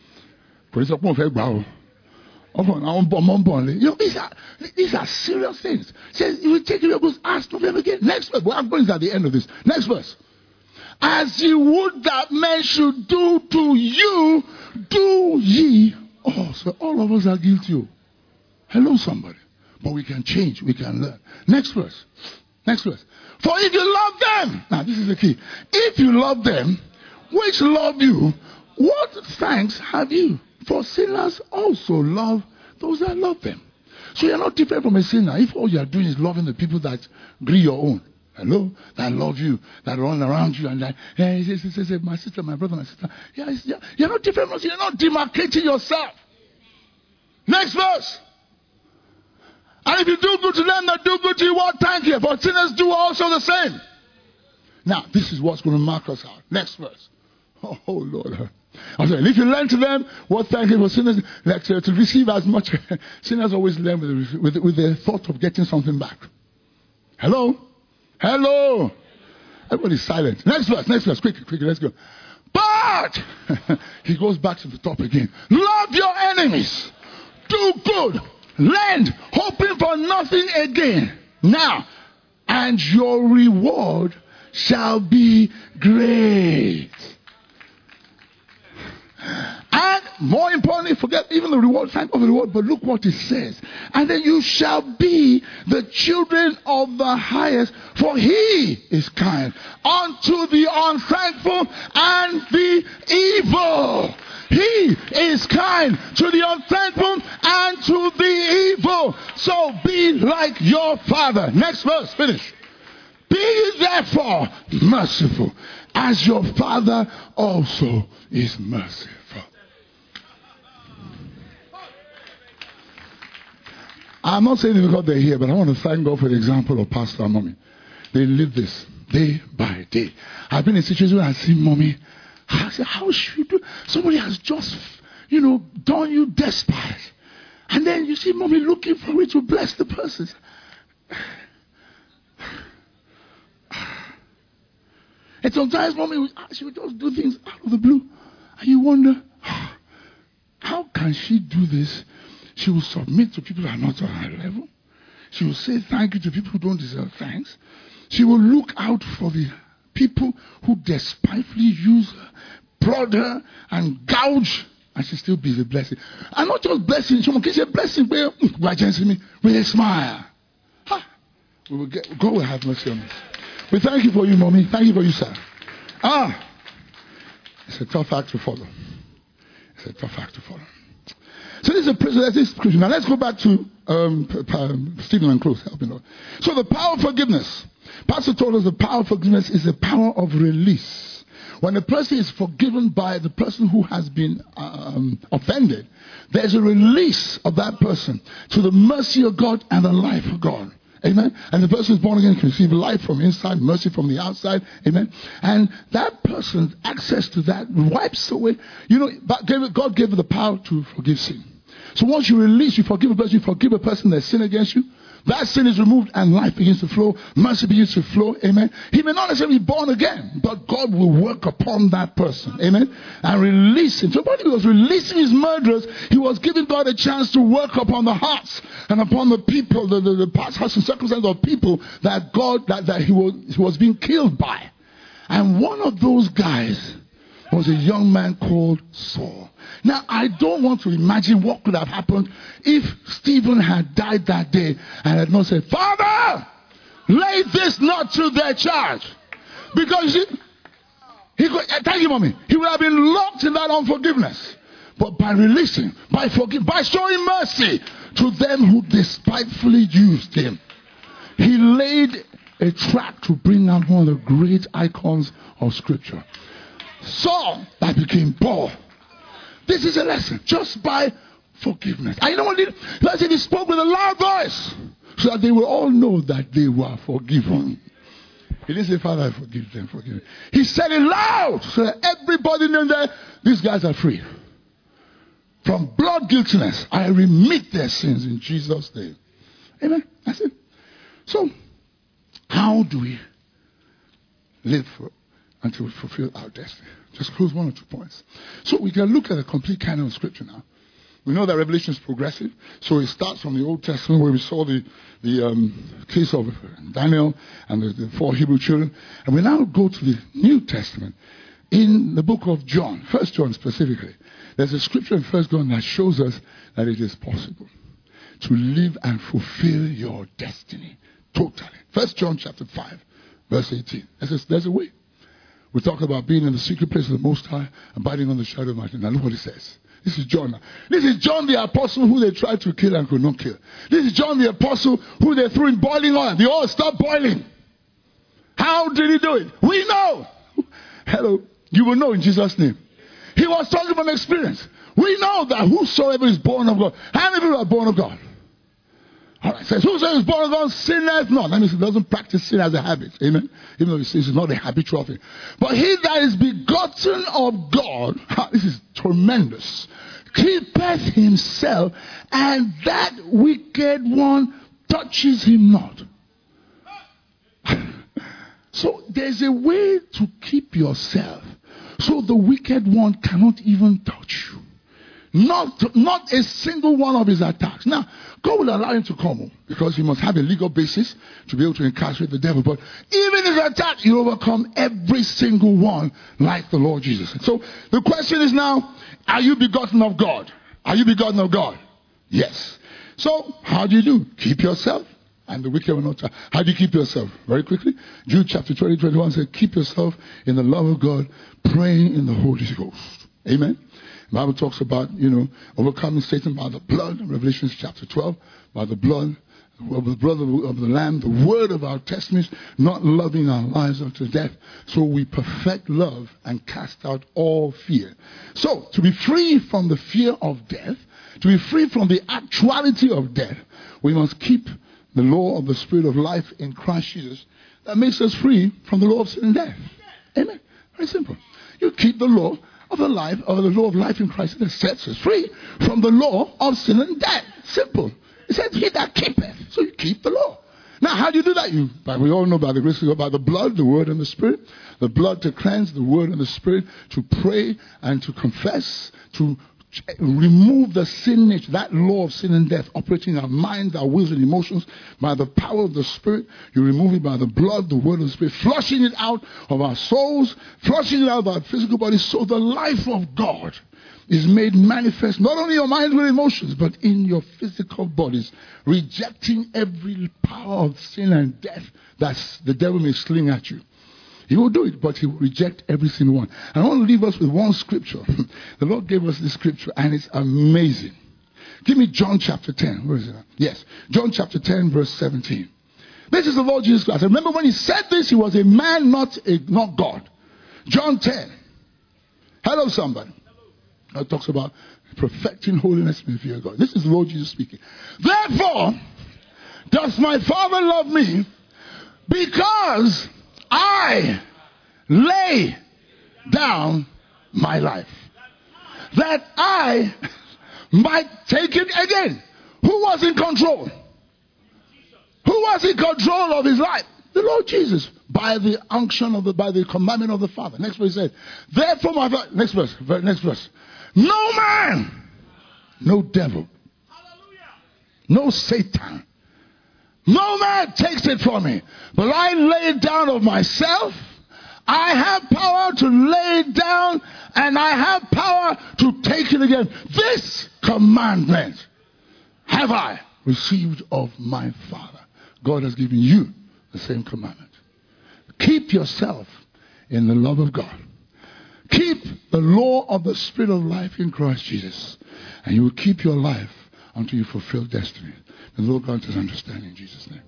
These are serious things. Says, you will take your goods, ask of them again. Next verse. I'm going at the end of this. Next verse. As ye would that men should do to you, do ye also. All of us are guilty. Hello, somebody. But we can change. We can learn. Next verse. For if you love them, now this is the key. If you love them, which love you, what thanks have you? For sinners also love those that love them. So you're not different from a sinner if all you're doing is loving the people that agree your own. Hello? That love you, that run around you and that, hey, my sister, my brother, my sister. You're not different from you're not demarcating yourself. Next verse. And if you do good to them that do good to you, what thank you? For sinners do also the same. Now, this is what's going to mark us out. Next verse. Oh Lord. And if you learn to them, what thank you for sinners, like to receive as much. Sinners always learn with the thought of getting something back. Hello? Everybody's silent. Next verse. Quickly, let's go. But, he goes back to the top again. Love your enemies. Do good. Lend, hoping for nothing again. Now, and your reward shall be great. And more importantly, forget even the reward, thank God for the reward, but look what it says. And then you shall be the children of the highest, for he is kind unto the unthankful and the evil. He is kind to the unthankful and to the evil. So be like your Father. Next verse, finish. Be therefore merciful, as your Father also is merciful. I'm not saying it because they're here, but I want to thank God for the example of Pastor and Mommy. They live this day by day. I've been in situations where I see Mommy. I say, how should you do? Somebody has just, done you despite. And then you see Mommy looking for it to bless the person. And sometimes Mommy, she would just do things out of the blue. And you wonder, how can she do this? She will submit to people who are not on her level. She will say thank you to people who don't deserve thanks. She will look out for the people who despitefully use her, prod her, and gouge, and she still be the blessing. And not just blessing, someone can say blessing with a smile. God will have mercy on us. We thank you for you, Mommy. Thank you for you, sir. It's a tough act to follow. So this is scripture. Now let's go back to Stephen and close. Help me, Lord. So the power of forgiveness. Pastor told us the power of forgiveness is the power of release. when a person is forgiven by the person who has been offended, there's a release of that person to the mercy of God and the life of God. Amen. And the person who's born again can receive life from inside, mercy from the outside. Amen. And that person's access to that wipes away. You know, God gave you the power to forgive sin. So once you release, you forgive a person that sinned against you, that sin is removed and life begins to flow. Mercy begins to flow. Amen. He may not necessarily be born again, but God will work upon that person. Amen. And release him. So when he was releasing his murderers, he was giving God a chance to work upon the hearts and upon the people, the past hearts and circumstances of people that he was being killed by. And one of those guys was a young man called Saul. Now, I don't want to imagine what could have happened if Stephen had died that day and had not said, Father, lay this not to their charge. Because thank you, mommy. He would have been locked in that unforgiveness. But by releasing, by showing mercy to them who despitefully used him, he laid a track to bring out one of the great icons of Scripture. Saul that became Paul. This is a lesson just by forgiveness. I know what he did. Let's say he spoke with a loud voice so that they will all know that they were forgiven. He didn't say, Father, I forgive them, forgive them. He said it loud so that everybody knew that these guys are free. From blood guiltiness, I remit their sins in Jesus' name. Amen. That's it. So, how do we live until we fulfill our destiny? Just close one or 2 points. So we can look at a complete canon of Scripture now. We know that Revelation is progressive. So it starts from the Old Testament where we saw the case of Daniel and the 4 Hebrew children. And we now go to the New Testament in the book of John, 1 John specifically. There's a scripture in 1 John that shows us that it is possible to live and fulfill your destiny totally. 1 John chapter 5, verse 18. There's a way. We talk about being in the secret place of the Most High, abiding on the shadow of the mountain. Now look what it says. This is John. This is John the apostle who they tried to kill and could not kill. This is John the apostle who they threw in boiling oil. The oil stopped boiling. How did he do it? We know. Hello. You will know in Jesus' name. He was talking from experience. We know that whosoever is born of God. How many people are born of God? All right, says, whosoever is born of God sinneth not. That means he doesn't practice sin as a habit. Amen. Even though he says it's not a habitual thing. But he that is begotten of God, this is tremendous, keepeth himself, and that wicked one touches him not. So there's a way to keep yourself so the wicked one cannot even touch you. Not a single one of his attacks. Now, God will allow him to come because he must have a legal basis to be able to incarcerate the devil. But even his attack, he overcome every single one like the Lord Jesus. So the question is now, are you begotten of God? Are you begotten of God? Yes. So how do you do? Keep yourself and the wicked will not touch. How do you keep yourself? Very quickly. Jude chapter 20-21 says, keep yourself in the love of God, praying in the Holy Ghost. Amen. The Bible talks about, overcoming Satan by the blood. Revelation chapter 12, by the blood of the Lamb, the word of our testimonies, not loving our lives unto death. So we perfect love and cast out all fear. So to be free from the fear of death, to be free from the actuality of death, we must keep the law of the Spirit of life in Christ Jesus that makes us free from the law of sin and death. Amen. Very simple. You keep the law of the law of life in Christ that sets us free from the law of sin and death. Simple. It says, he that keepeth. So you keep the law. Now, how do you do that? We all know by the grace of God, by the blood, the word, and the Spirit. The blood to cleanse, the word and the Spirit to pray and to confess, to remove the sin nature, that law of sin and death operating in our minds, our wills and emotions by the power of the Spirit. You remove it by the blood, the word of the Spirit, flushing it out of our souls, flushing it out of our physical bodies, so the life of God is made manifest not only in your mind with emotions, but in your physical bodies, rejecting every power of sin and death that the devil may sling at you. He will do it, but he will reject every single one. And I want to leave us with one scripture. The Lord gave us this scripture, and it's amazing. Give me John chapter 10. Where is it? Yes. John chapter 10, verse 17. This is the Lord Jesus Christ. Remember when he said this, he was a man, not God. John 10. Hello, somebody. It talks about perfecting holiness in the fear of God. This is Lord Jesus speaking. Therefore, does my Father love me? Because I lay down my life, that I might take it again. Who was in control? Who was in control of his life? The Lord Jesus, by the unction of by the commandment of the Father. Next verse says, therefore my Father, next verse. No man, no devil, no Satan, no man takes it from me, but I lay it down of myself. I have power to lay it down, and I have power to take it again. This commandment have I received of my Father. God has given you the same commandment. Keep yourself in the love of God. Keep the law of the Spirit of life in Christ Jesus, and you will keep your life until you fulfill destiny. The Lord grant us understanding in Jesus' name.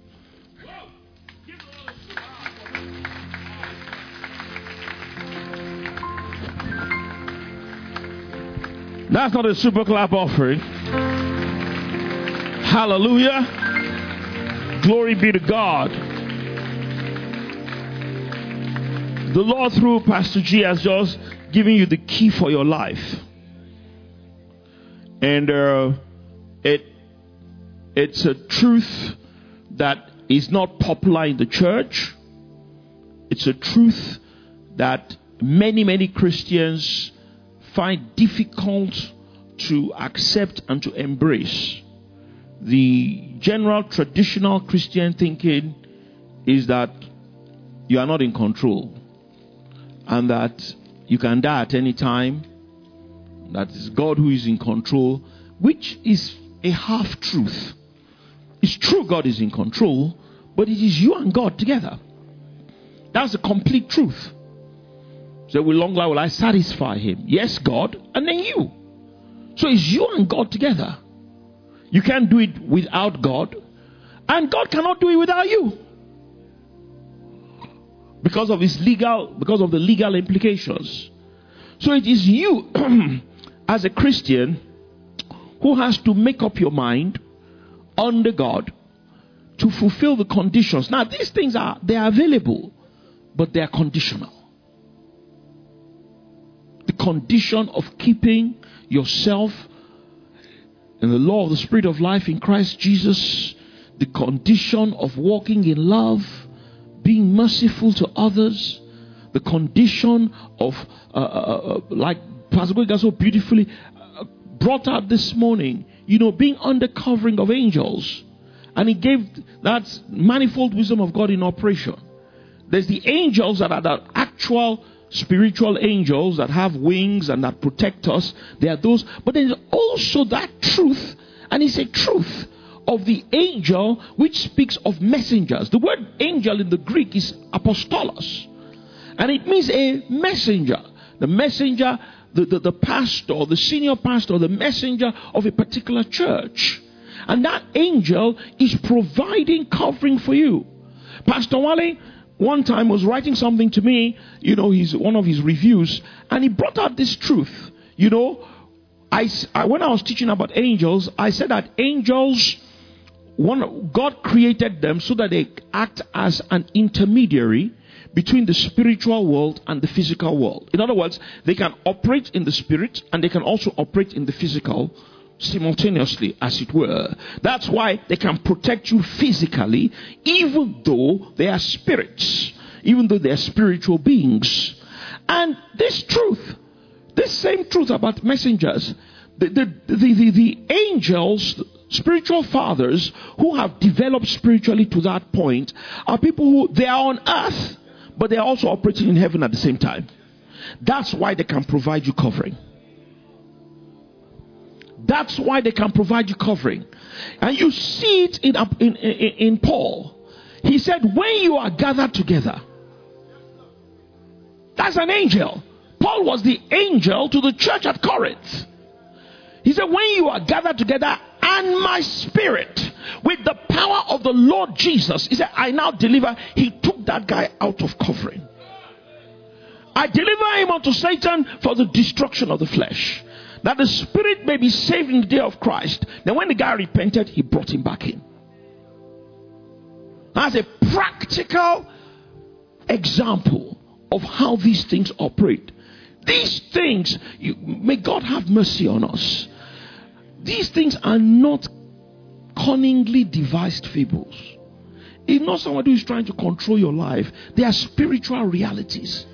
That's not a super clap offering. Hallelujah. Glory be to God. The Lord, through Pastor G, has just given you the key for your life. And it's a truth that is not popular in the church. It's a truth that many Christians find difficult to accept and to embrace. The general traditional Christian thinking is that you are not in control, and that you can die at any time. That is God who is in control, which is a half-truth. It's true God is in control, but it is you and God together. That's the complete truth. So with long life will I satisfy him. Yes, God, and then you. So it's you and God together. You can't do it without God, and God cannot do it without you. Because of the legal implications. So it is you as a Christian who has to make up your mind under God to fulfill the conditions. Now these things are available, but they are conditional. The condition of keeping yourself in the law of the Spirit of life in Christ Jesus, the condition of walking in love, being merciful to others, the condition of, like Pastor Goiga so beautifully brought out this morning, being under covering of angels. And he gave that manifold wisdom of God in operation. There's the angels that are the actual spiritual angels that have wings and that protect us. They are those. But there's also that truth, and it's a truth of the angel which speaks of messengers. The word angel in the Greek is apostolos, and it means a messenger. The messenger, the pastor, the senior pastor, the messenger of a particular church. And that angel is providing covering for you. Pastor Wale one time was writing something to me, he's one of his reviews, and he brought out this truth. When I was teaching about angels, I said that angels, God created them so that they act as an intermediary between the spiritual world and the physical world. In other words, they can operate in the spirit and they can also operate in the physical simultaneously, as it were. That's why they can protect you physically, even though they are spirits, even though they are spiritual beings. And this same truth about messengers, the angels, spiritual fathers who have developed spiritually to that point, are people who they are on earth, but they are also operating in heaven at the same time. That's why they can provide you covering. That's why they can provide you covering. And you see it in Paul. He said, when you are gathered together, that's an angel. Paul was the angel to the church at Corinth. He said, when you are gathered together and my spirit with the power of the Lord Jesus, he said, I now deliver. He took that guy out of covering. I deliver him unto Satan for the destruction of the flesh, that the spirit may be saved in the day of Christ. Then when the guy repented, he brought him back in. That's a practical example of how these things operate. These things, may God have mercy on us. These things are not cunningly devised fables. It's not somebody who is trying to control your life. They are spiritual realities.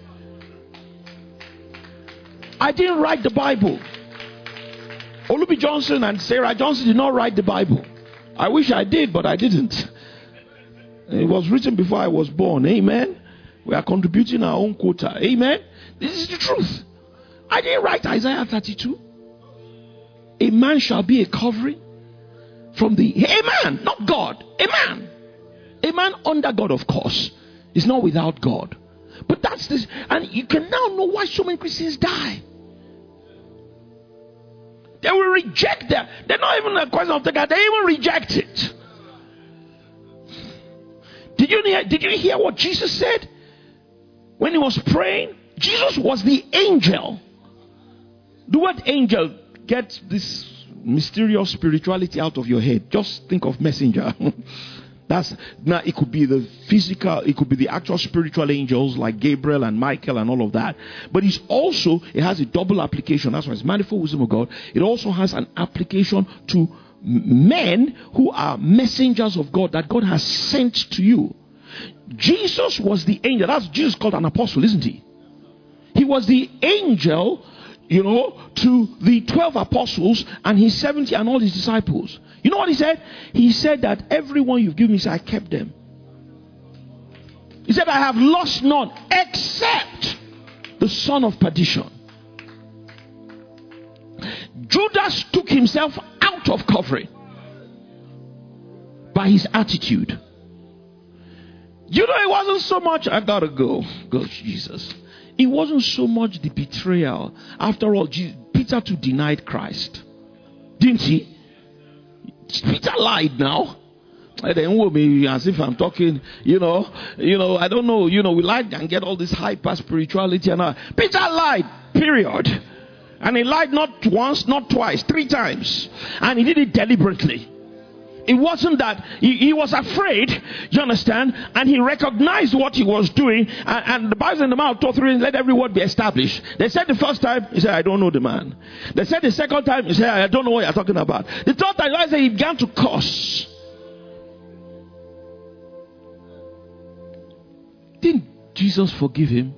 I didn't write the Bible. Olubi Johnson and Sarah Johnson did not write the Bible. I wish I did, but I didn't. It was written before I was born. Amen. We are contributing our own quota. Amen. This is the truth. I didn't write Isaiah 32. A man shall be a covering from the... A man, not God. A man. A man under God, of course, is not without God. But that's this. And you can now know why so many Christians die. They will reject that. They're not even a question of the God. They even reject it. Did you hear what Jesus said when he was praying? Jesus was the angel. The word angel, get this mysterious spirituality out of your head. Just think of messenger. Now it could be the physical, it could be the actual spiritual angels like Gabriel and Michael and all of that. But it has a double application. That's why it's manifold wisdom of God. It also has an application to men who are messengers of God that God has sent to you. Jesus was the angel. That's Jesus called an apostle, isn't he? He was the angel, to the 12 apostles and his 70 and all his disciples. You know what he said? He said that everyone you've given me, I kept them. He said, I have lost none except the son of perdition. Judas took himself out of covering by his attitude. It wasn't so much, I gotta go. Go, Jesus. It wasn't so much the betrayal. After all, Peter too denied Christ. Didn't he? Peter lied now. And then as if I'm talking, I don't know, we like and get all this hyper spirituality and all. Peter lied, period. And he lied not once, not twice, 3 times. And he did it deliberately. It wasn't that he was afraid, you understand, and he recognized what he was doing. And the Bible in the mouth told 3, let every word be established. They said the first time, he said, I don't know the man. They said the second time, he said, I don't know what you're talking about. The third time, I said, he began to curse. Didn't Jesus forgive him?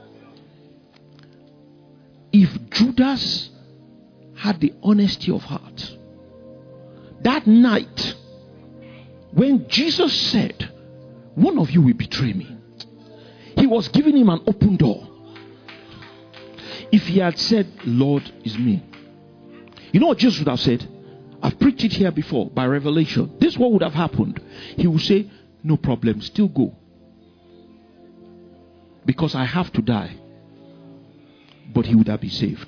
If Judas had the honesty of heart, that night, when Jesus said, one of you will betray me, he was giving him an open door. If he had said, Lord, is me. You know what Jesus would have said? I've preached it here before by revelation. This is what would have happened. He would say, no problem, still go. Because I have to die. But he would have been saved.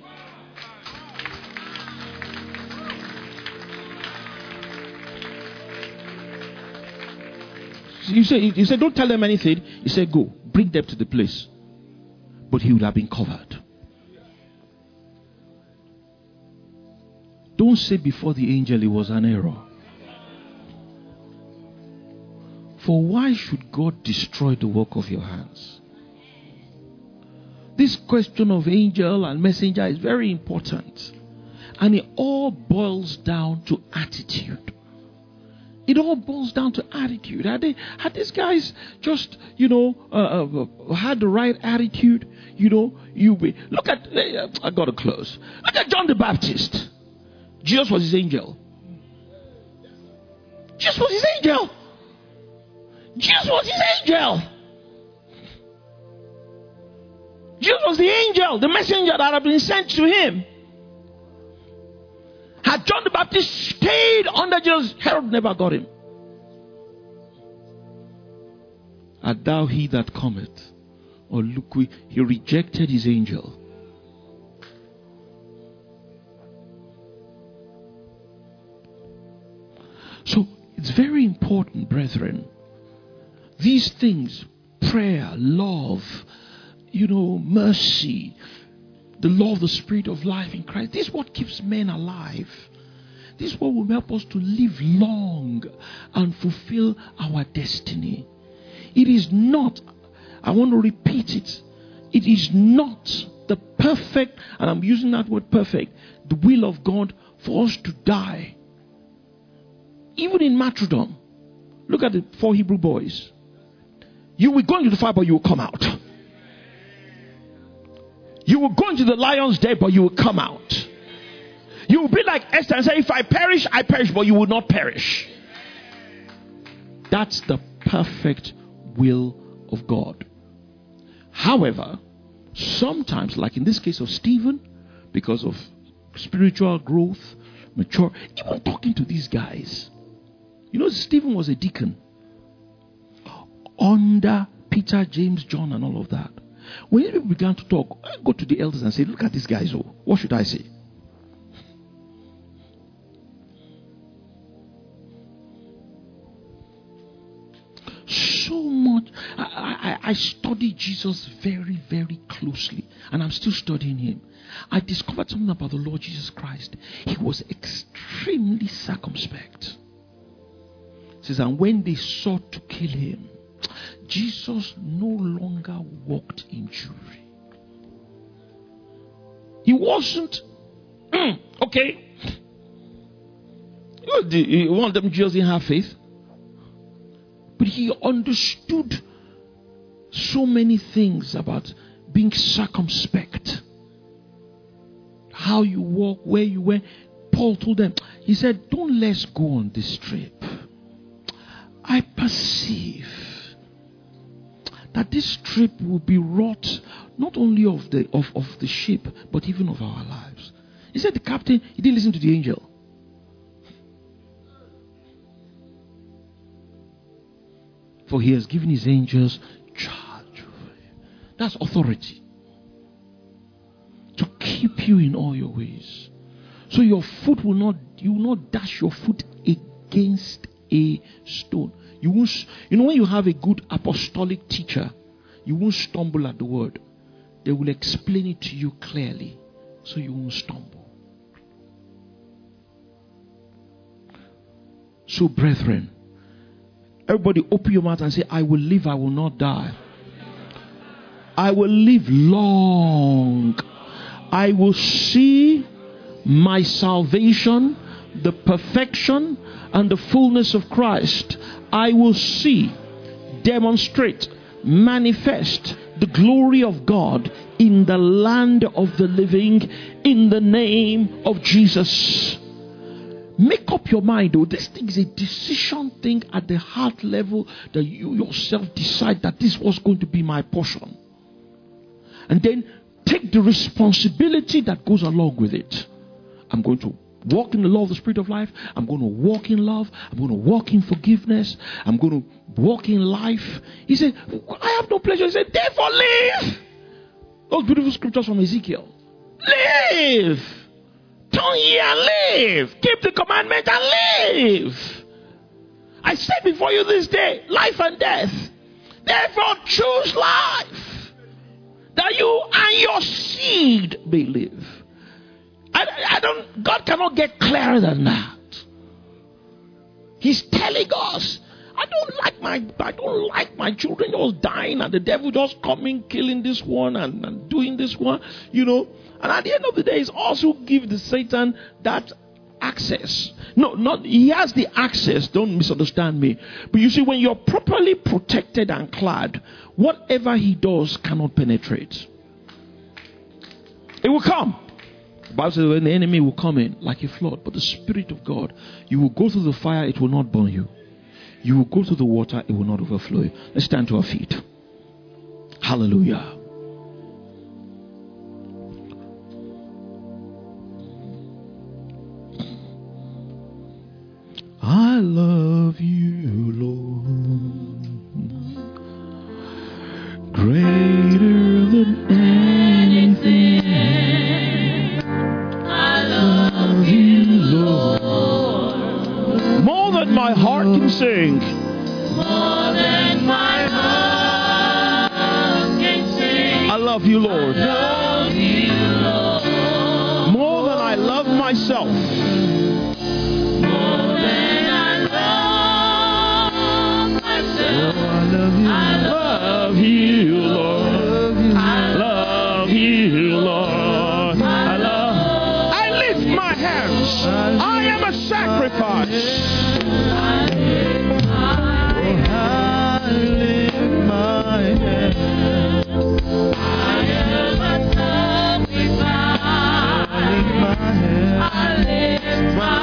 You said, don't tell them anything. He said, go, bring them to the place. But he would have been covered. Don't say before the angel it was an error. For why should God destroy the work of your hands? This question of angel and messenger is very important. And it all boils down to attitude. It all boils down to attitude. Had these guys just, had the right attitude, look at, I got to close. Look at John the Baptist. Jesus was his angel. Jesus was his angel. Jesus was his angel. Jesus was the angel, the messenger that had been sent to him. Had John the Baptist stayed under Jesus, Herod never got him. Art thou he that cometh? Or look, he rejected his angel. So it's very important, brethren. These things, prayer, love, mercy, the law of the Spirit of life in Christ. This is what keeps men alive. This is what will help us to live long and fulfill our destiny. It is not, I want to repeat it, it is not the perfect, and I'm using that word perfect, the will of God for us to die. Even in martyrdom, look at the 4 Hebrew boys. You will go into the fire, but you will come out. You will go into the lion's den, but you will come out. You will be like Esther and say, if I perish, I perish, but you will not perish. That's the perfect will of God. However, sometimes, like in this case of Stephen, because of spiritual growth, mature, even talking to these guys. Stephen was a deacon under Peter, James, John, and all of that. When people began to talk, I go to the elders and say, look at these guys. Oh, what should I say? So much. I study Jesus very, very closely, and I'm still studying him. I discovered something about the Lord Jesus Christ. He was extremely circumspect. It says, and when they sought to kill him, Jesus no longer walked in jury. He wasn't okay. One of them just didn't have faith. But he understood so many things about being circumspect. How you walk, where you went. Paul told them, he said, don't let's go on this trip. I perceive that this trip will be wrought not only of the ship, but even of our lives. He said the captain, he didn't listen to the angel. For he has given his angels charge over you. That's authority. To keep you in all your ways. So your foot you will not dash your foot against a stone. You won't, when you have a good apostolic teacher, you won't stumble at the word. They will explain it to you clearly, so you won't stumble. So, brethren, everybody open your mouth and say, I will live, I will not die. I will live long. I will see my salvation, the perfection, and the fullness of Christ. I will see, demonstrate, manifest the glory of God in the land of the living, in the name of Jesus. Make up your mind, though. This thing is a decision thing at the heart level, that you yourself decide that this was going to be my portion. And then take the responsibility that goes along with it. I'm going to walk in the law of the Spirit of life. I'm going to walk in love. I'm going to walk in forgiveness. I'm going to walk in life. He said, I have no pleasure. He said, therefore live. Those beautiful scriptures from Ezekiel. Live. Turn ye and live. Keep the commandment and live. I set before you this day life and death. Therefore choose life, that you and your seed may live. God cannot get clearer than that. He's telling us, I don't like my children just dying and the devil just coming, killing this one and doing this one, And at the end of the day, it's also give the Satan that access. He has the access, don't misunderstand me. But you see, when you're properly protected and clad, whatever he does cannot penetrate. It will come. The Bible says when the enemy will come in like a flood, but the Spirit of God, you will go through the fire, it will not burn you. You will go through the water, it will not overflow you. Let's stand to our feet. Hallelujah. I love you, Lord, greater than anything. I love you, Lord, more than my heart can sing. More than my heart can sing. I love love you, Lord. love you, Lord. More than I love myself. More than I love myself. I love you, Lord. I love you, Lord. I lift my hands. I am a sacrifice. I lift my hands. I am a sacrifice. I lift my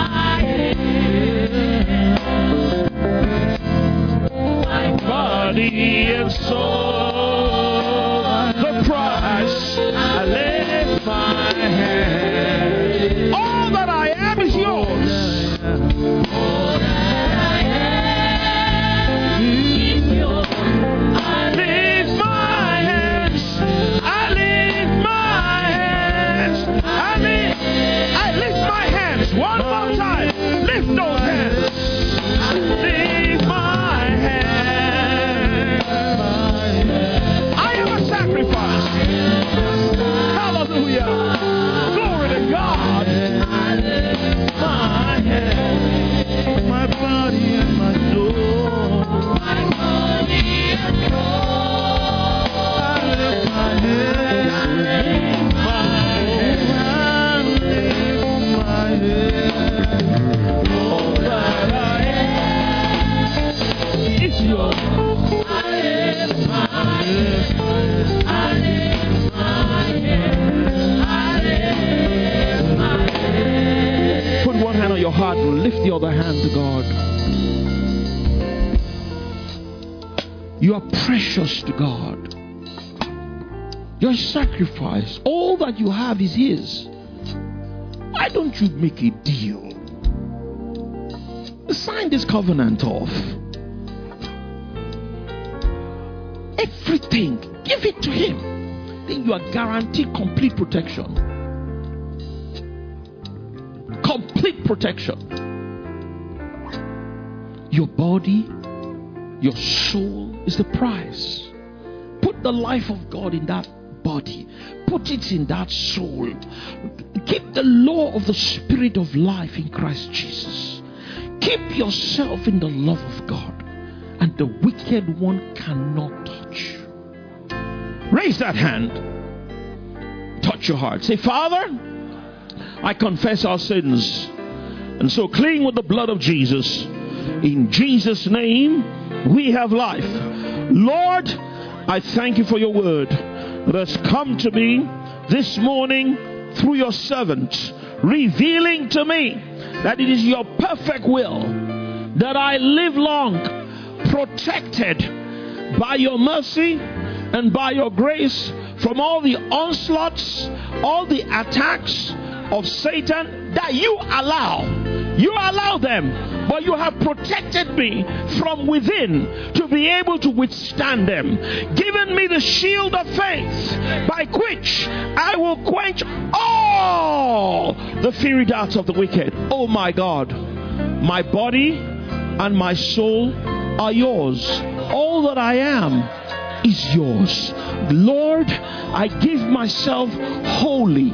hands. My Body and soul, the price. I lift my hands. All that I am is yours. all that I am is yours. I Lift my hands. I lift my hands. I lift my hands. One more time. Lift those hands. Lift my hands. I am a sacrifice. Hallelujah. Glory to God. My hands, my body and my soul. my body and soul. I lift my hands. All that I am is yours. I lift my hands. I lift my hands. I lift my hands. Put one hand on your heart and lift the other hand to God. You are precious to God. Your sacrifice, all that you have is His. Why don't you make a deal? Sign this covenant off. Everything, give it to Him. Then you are guaranteed complete protection. Complete protection. Your body, your soul is the prize. Put the life of God in that body. Put it in that soul. Keep the law of the Spirit of life in Christ Jesus. Keep yourself in the love of God, and the wicked one cannot touch you. Raise that hand. Touch your heart. Say, Father, I confess our sins, and so clean with the blood of Jesus. In Jesus' name, we have life. Lord, I thank you for your word that has come to me this morning through your servant, revealing to me that it is your perfect will that I live long, protected by your mercy and by your grace from all the onslaughts, all the attacks of Satan that you allow. You allow them, but you have protected me from within to be able to withstand them. Given me the shield of faith by which I will quench all the fiery darts of the wicked. Oh my God, my body and my soul are yours. All that I am is yours. Lord, I give myself wholly,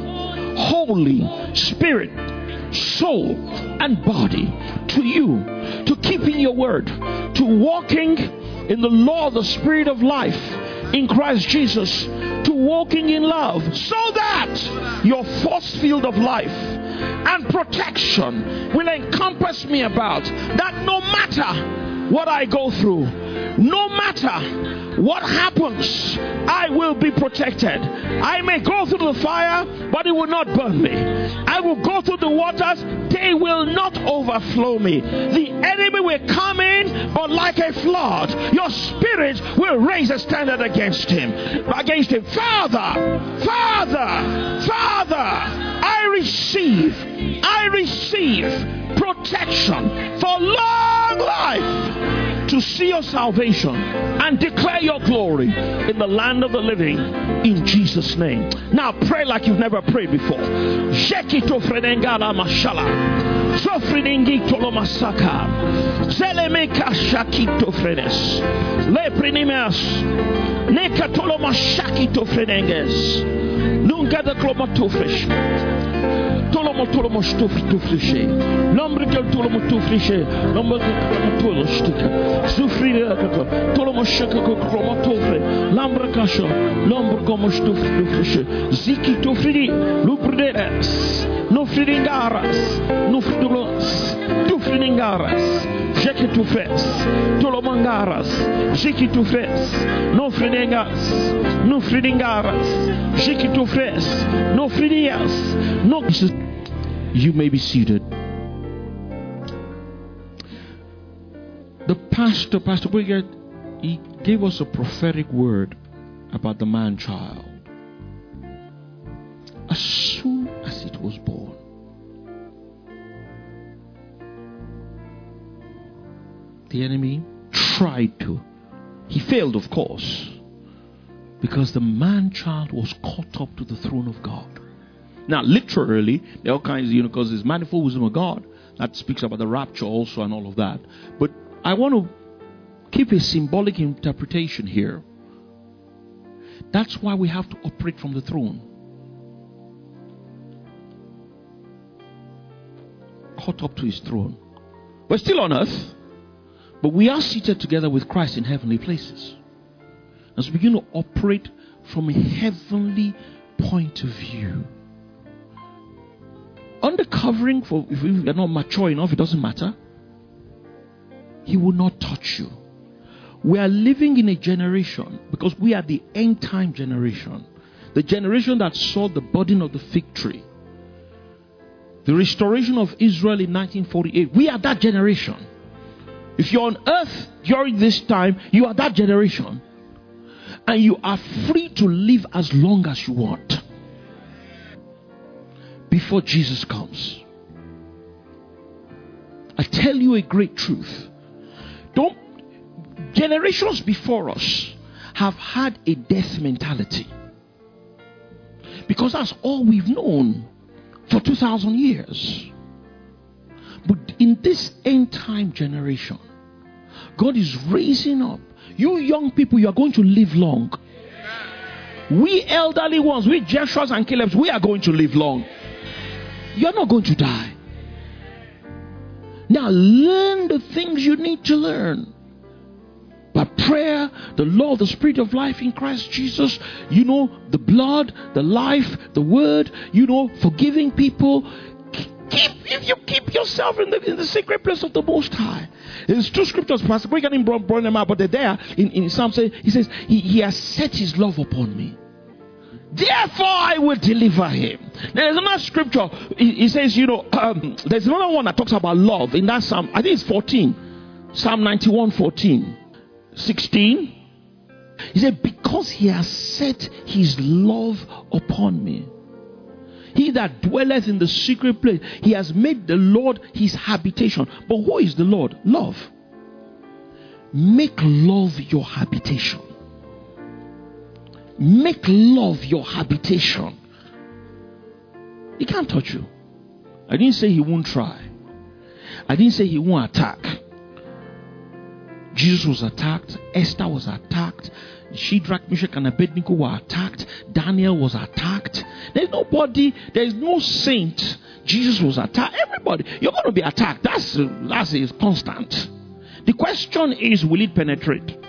spirit, soul, and body to you, to keeping your word, to walking in the law of the Spirit of life in Christ Jesus, to walking in love, so that your force field of life and protection will encompass me about, that no matter what I go through, no matter what happens, I will be protected. I may go through the fire, but it will not burn me. I will go through the waters, they will not overflow me. The enemy will come in, but like a flood, your spirit will raise a standard against him. Father, I receive protection for long life, to see your salvation and declare your glory in the land of the living, in Jesus' name. Now pray like you've never prayed before. Shekito fredengala mashala. Zofriningi tolomasaka. Zelemeka shakito frenes. Leprinimas. Neka tolomashakito frenenges. Nunca da clomatofresh. Tolomo stofrische. Lambrigel tolomo tofrische. Lambrigel stika. Zufrida tolomo shakako chromatofre. Lambrakasho. Lambrgomo stofrische. Ziki tofridi. Lubrideres. No fridingaras. No fridulos. Tu fridingaras. Jeki tu fes. Tolomangaras. Jeki tu fes. No fridingas. No fridingaras. Jeki tu fes. No fridias. No. You may be seated. The Pastor Brigade, he gave us a prophetic word about the man-child. As soon as it was born, the enemy tried to. He failed, of course, because the man-child was caught up to the throne of God. Now, literally, there are all kinds, because there's manifold wisdom of God that speaks about the rapture also and all of that. But I want to keep a symbolic interpretation here. That's why we have to operate from the throne. Caught up to his throne. We're still on earth, but we are seated together with Christ in heavenly places. As we begin to operate from a heavenly point of view. Under covering, for if we are not mature enough, it doesn't matter. He will not touch you. We are living in a generation, because we are the end time generation. The generation that saw the budding of the fig tree. The restoration of Israel in 1948. We are that generation. If you're on earth during this time, you are that generation. And you are free to live as long as you want. Before Jesus comes. I tell you a great truth. Generations before us have had a death mentality. Because that's all we've known for 2,000 years. But in this end time generation, God is raising up. You young people, you are going to live long. We elderly ones, we Joshuas and Calebs, we are going to live long. You're not going to die. Now learn the things you need to learn. By prayer, the law of the Spirit of life in Christ Jesus, the blood, the life, the word, forgiving people. If you keep yourself in the secret place of the Most High. There's two scriptures, Pastor Brigham brought them out, but they're there in Psalm. He says, he has set his love upon me. Therefore I will deliver him. There's another scripture. He says, there's another one that talks about love in that Psalm. I think it's 14. Psalm 91:14. 16. He said, because he has set his love upon me. He that dwelleth in the secret place, he has made the Lord his habitation. But who is the Lord? Love. Make love your habitation. Make love your habitation. He can't touch you. I didn't say he won't try. I didn't say he won't attack. Jesus was attacked. Esther was attacked. Shadrach, Meshach, and Abednego were attacked. Daniel was attacked. There's no saint. Jesus was attacked. Everybody, you're going to be attacked. That's is constant. The question is, will it penetrate?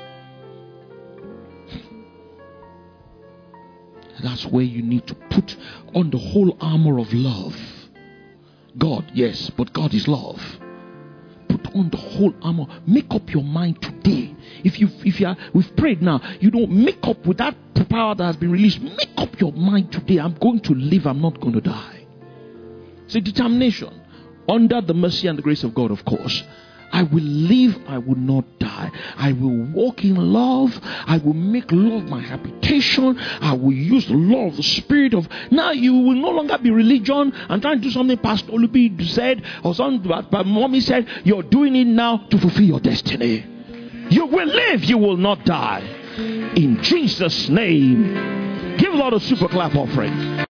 That's where you need to put on the whole armor of love. God, yes, but God is love. Put on the whole armor. Make up your mind today. We've prayed now. You don't make up with that power that has been released. Make up your mind today. I'm going to live. I'm not going to die. It's a determination. Under the mercy and the grace of God, of course. I will live, I will not die. I will walk in love. I will make love my habitation. I will use the law of the Spirit of... Now you will no longer be religion and trying to do something Pastor Olubi said or something that Mommy said. You're doing it now to fulfill your destiny. You will live, you will not die. In Jesus' name. Give Lord a super clap offering.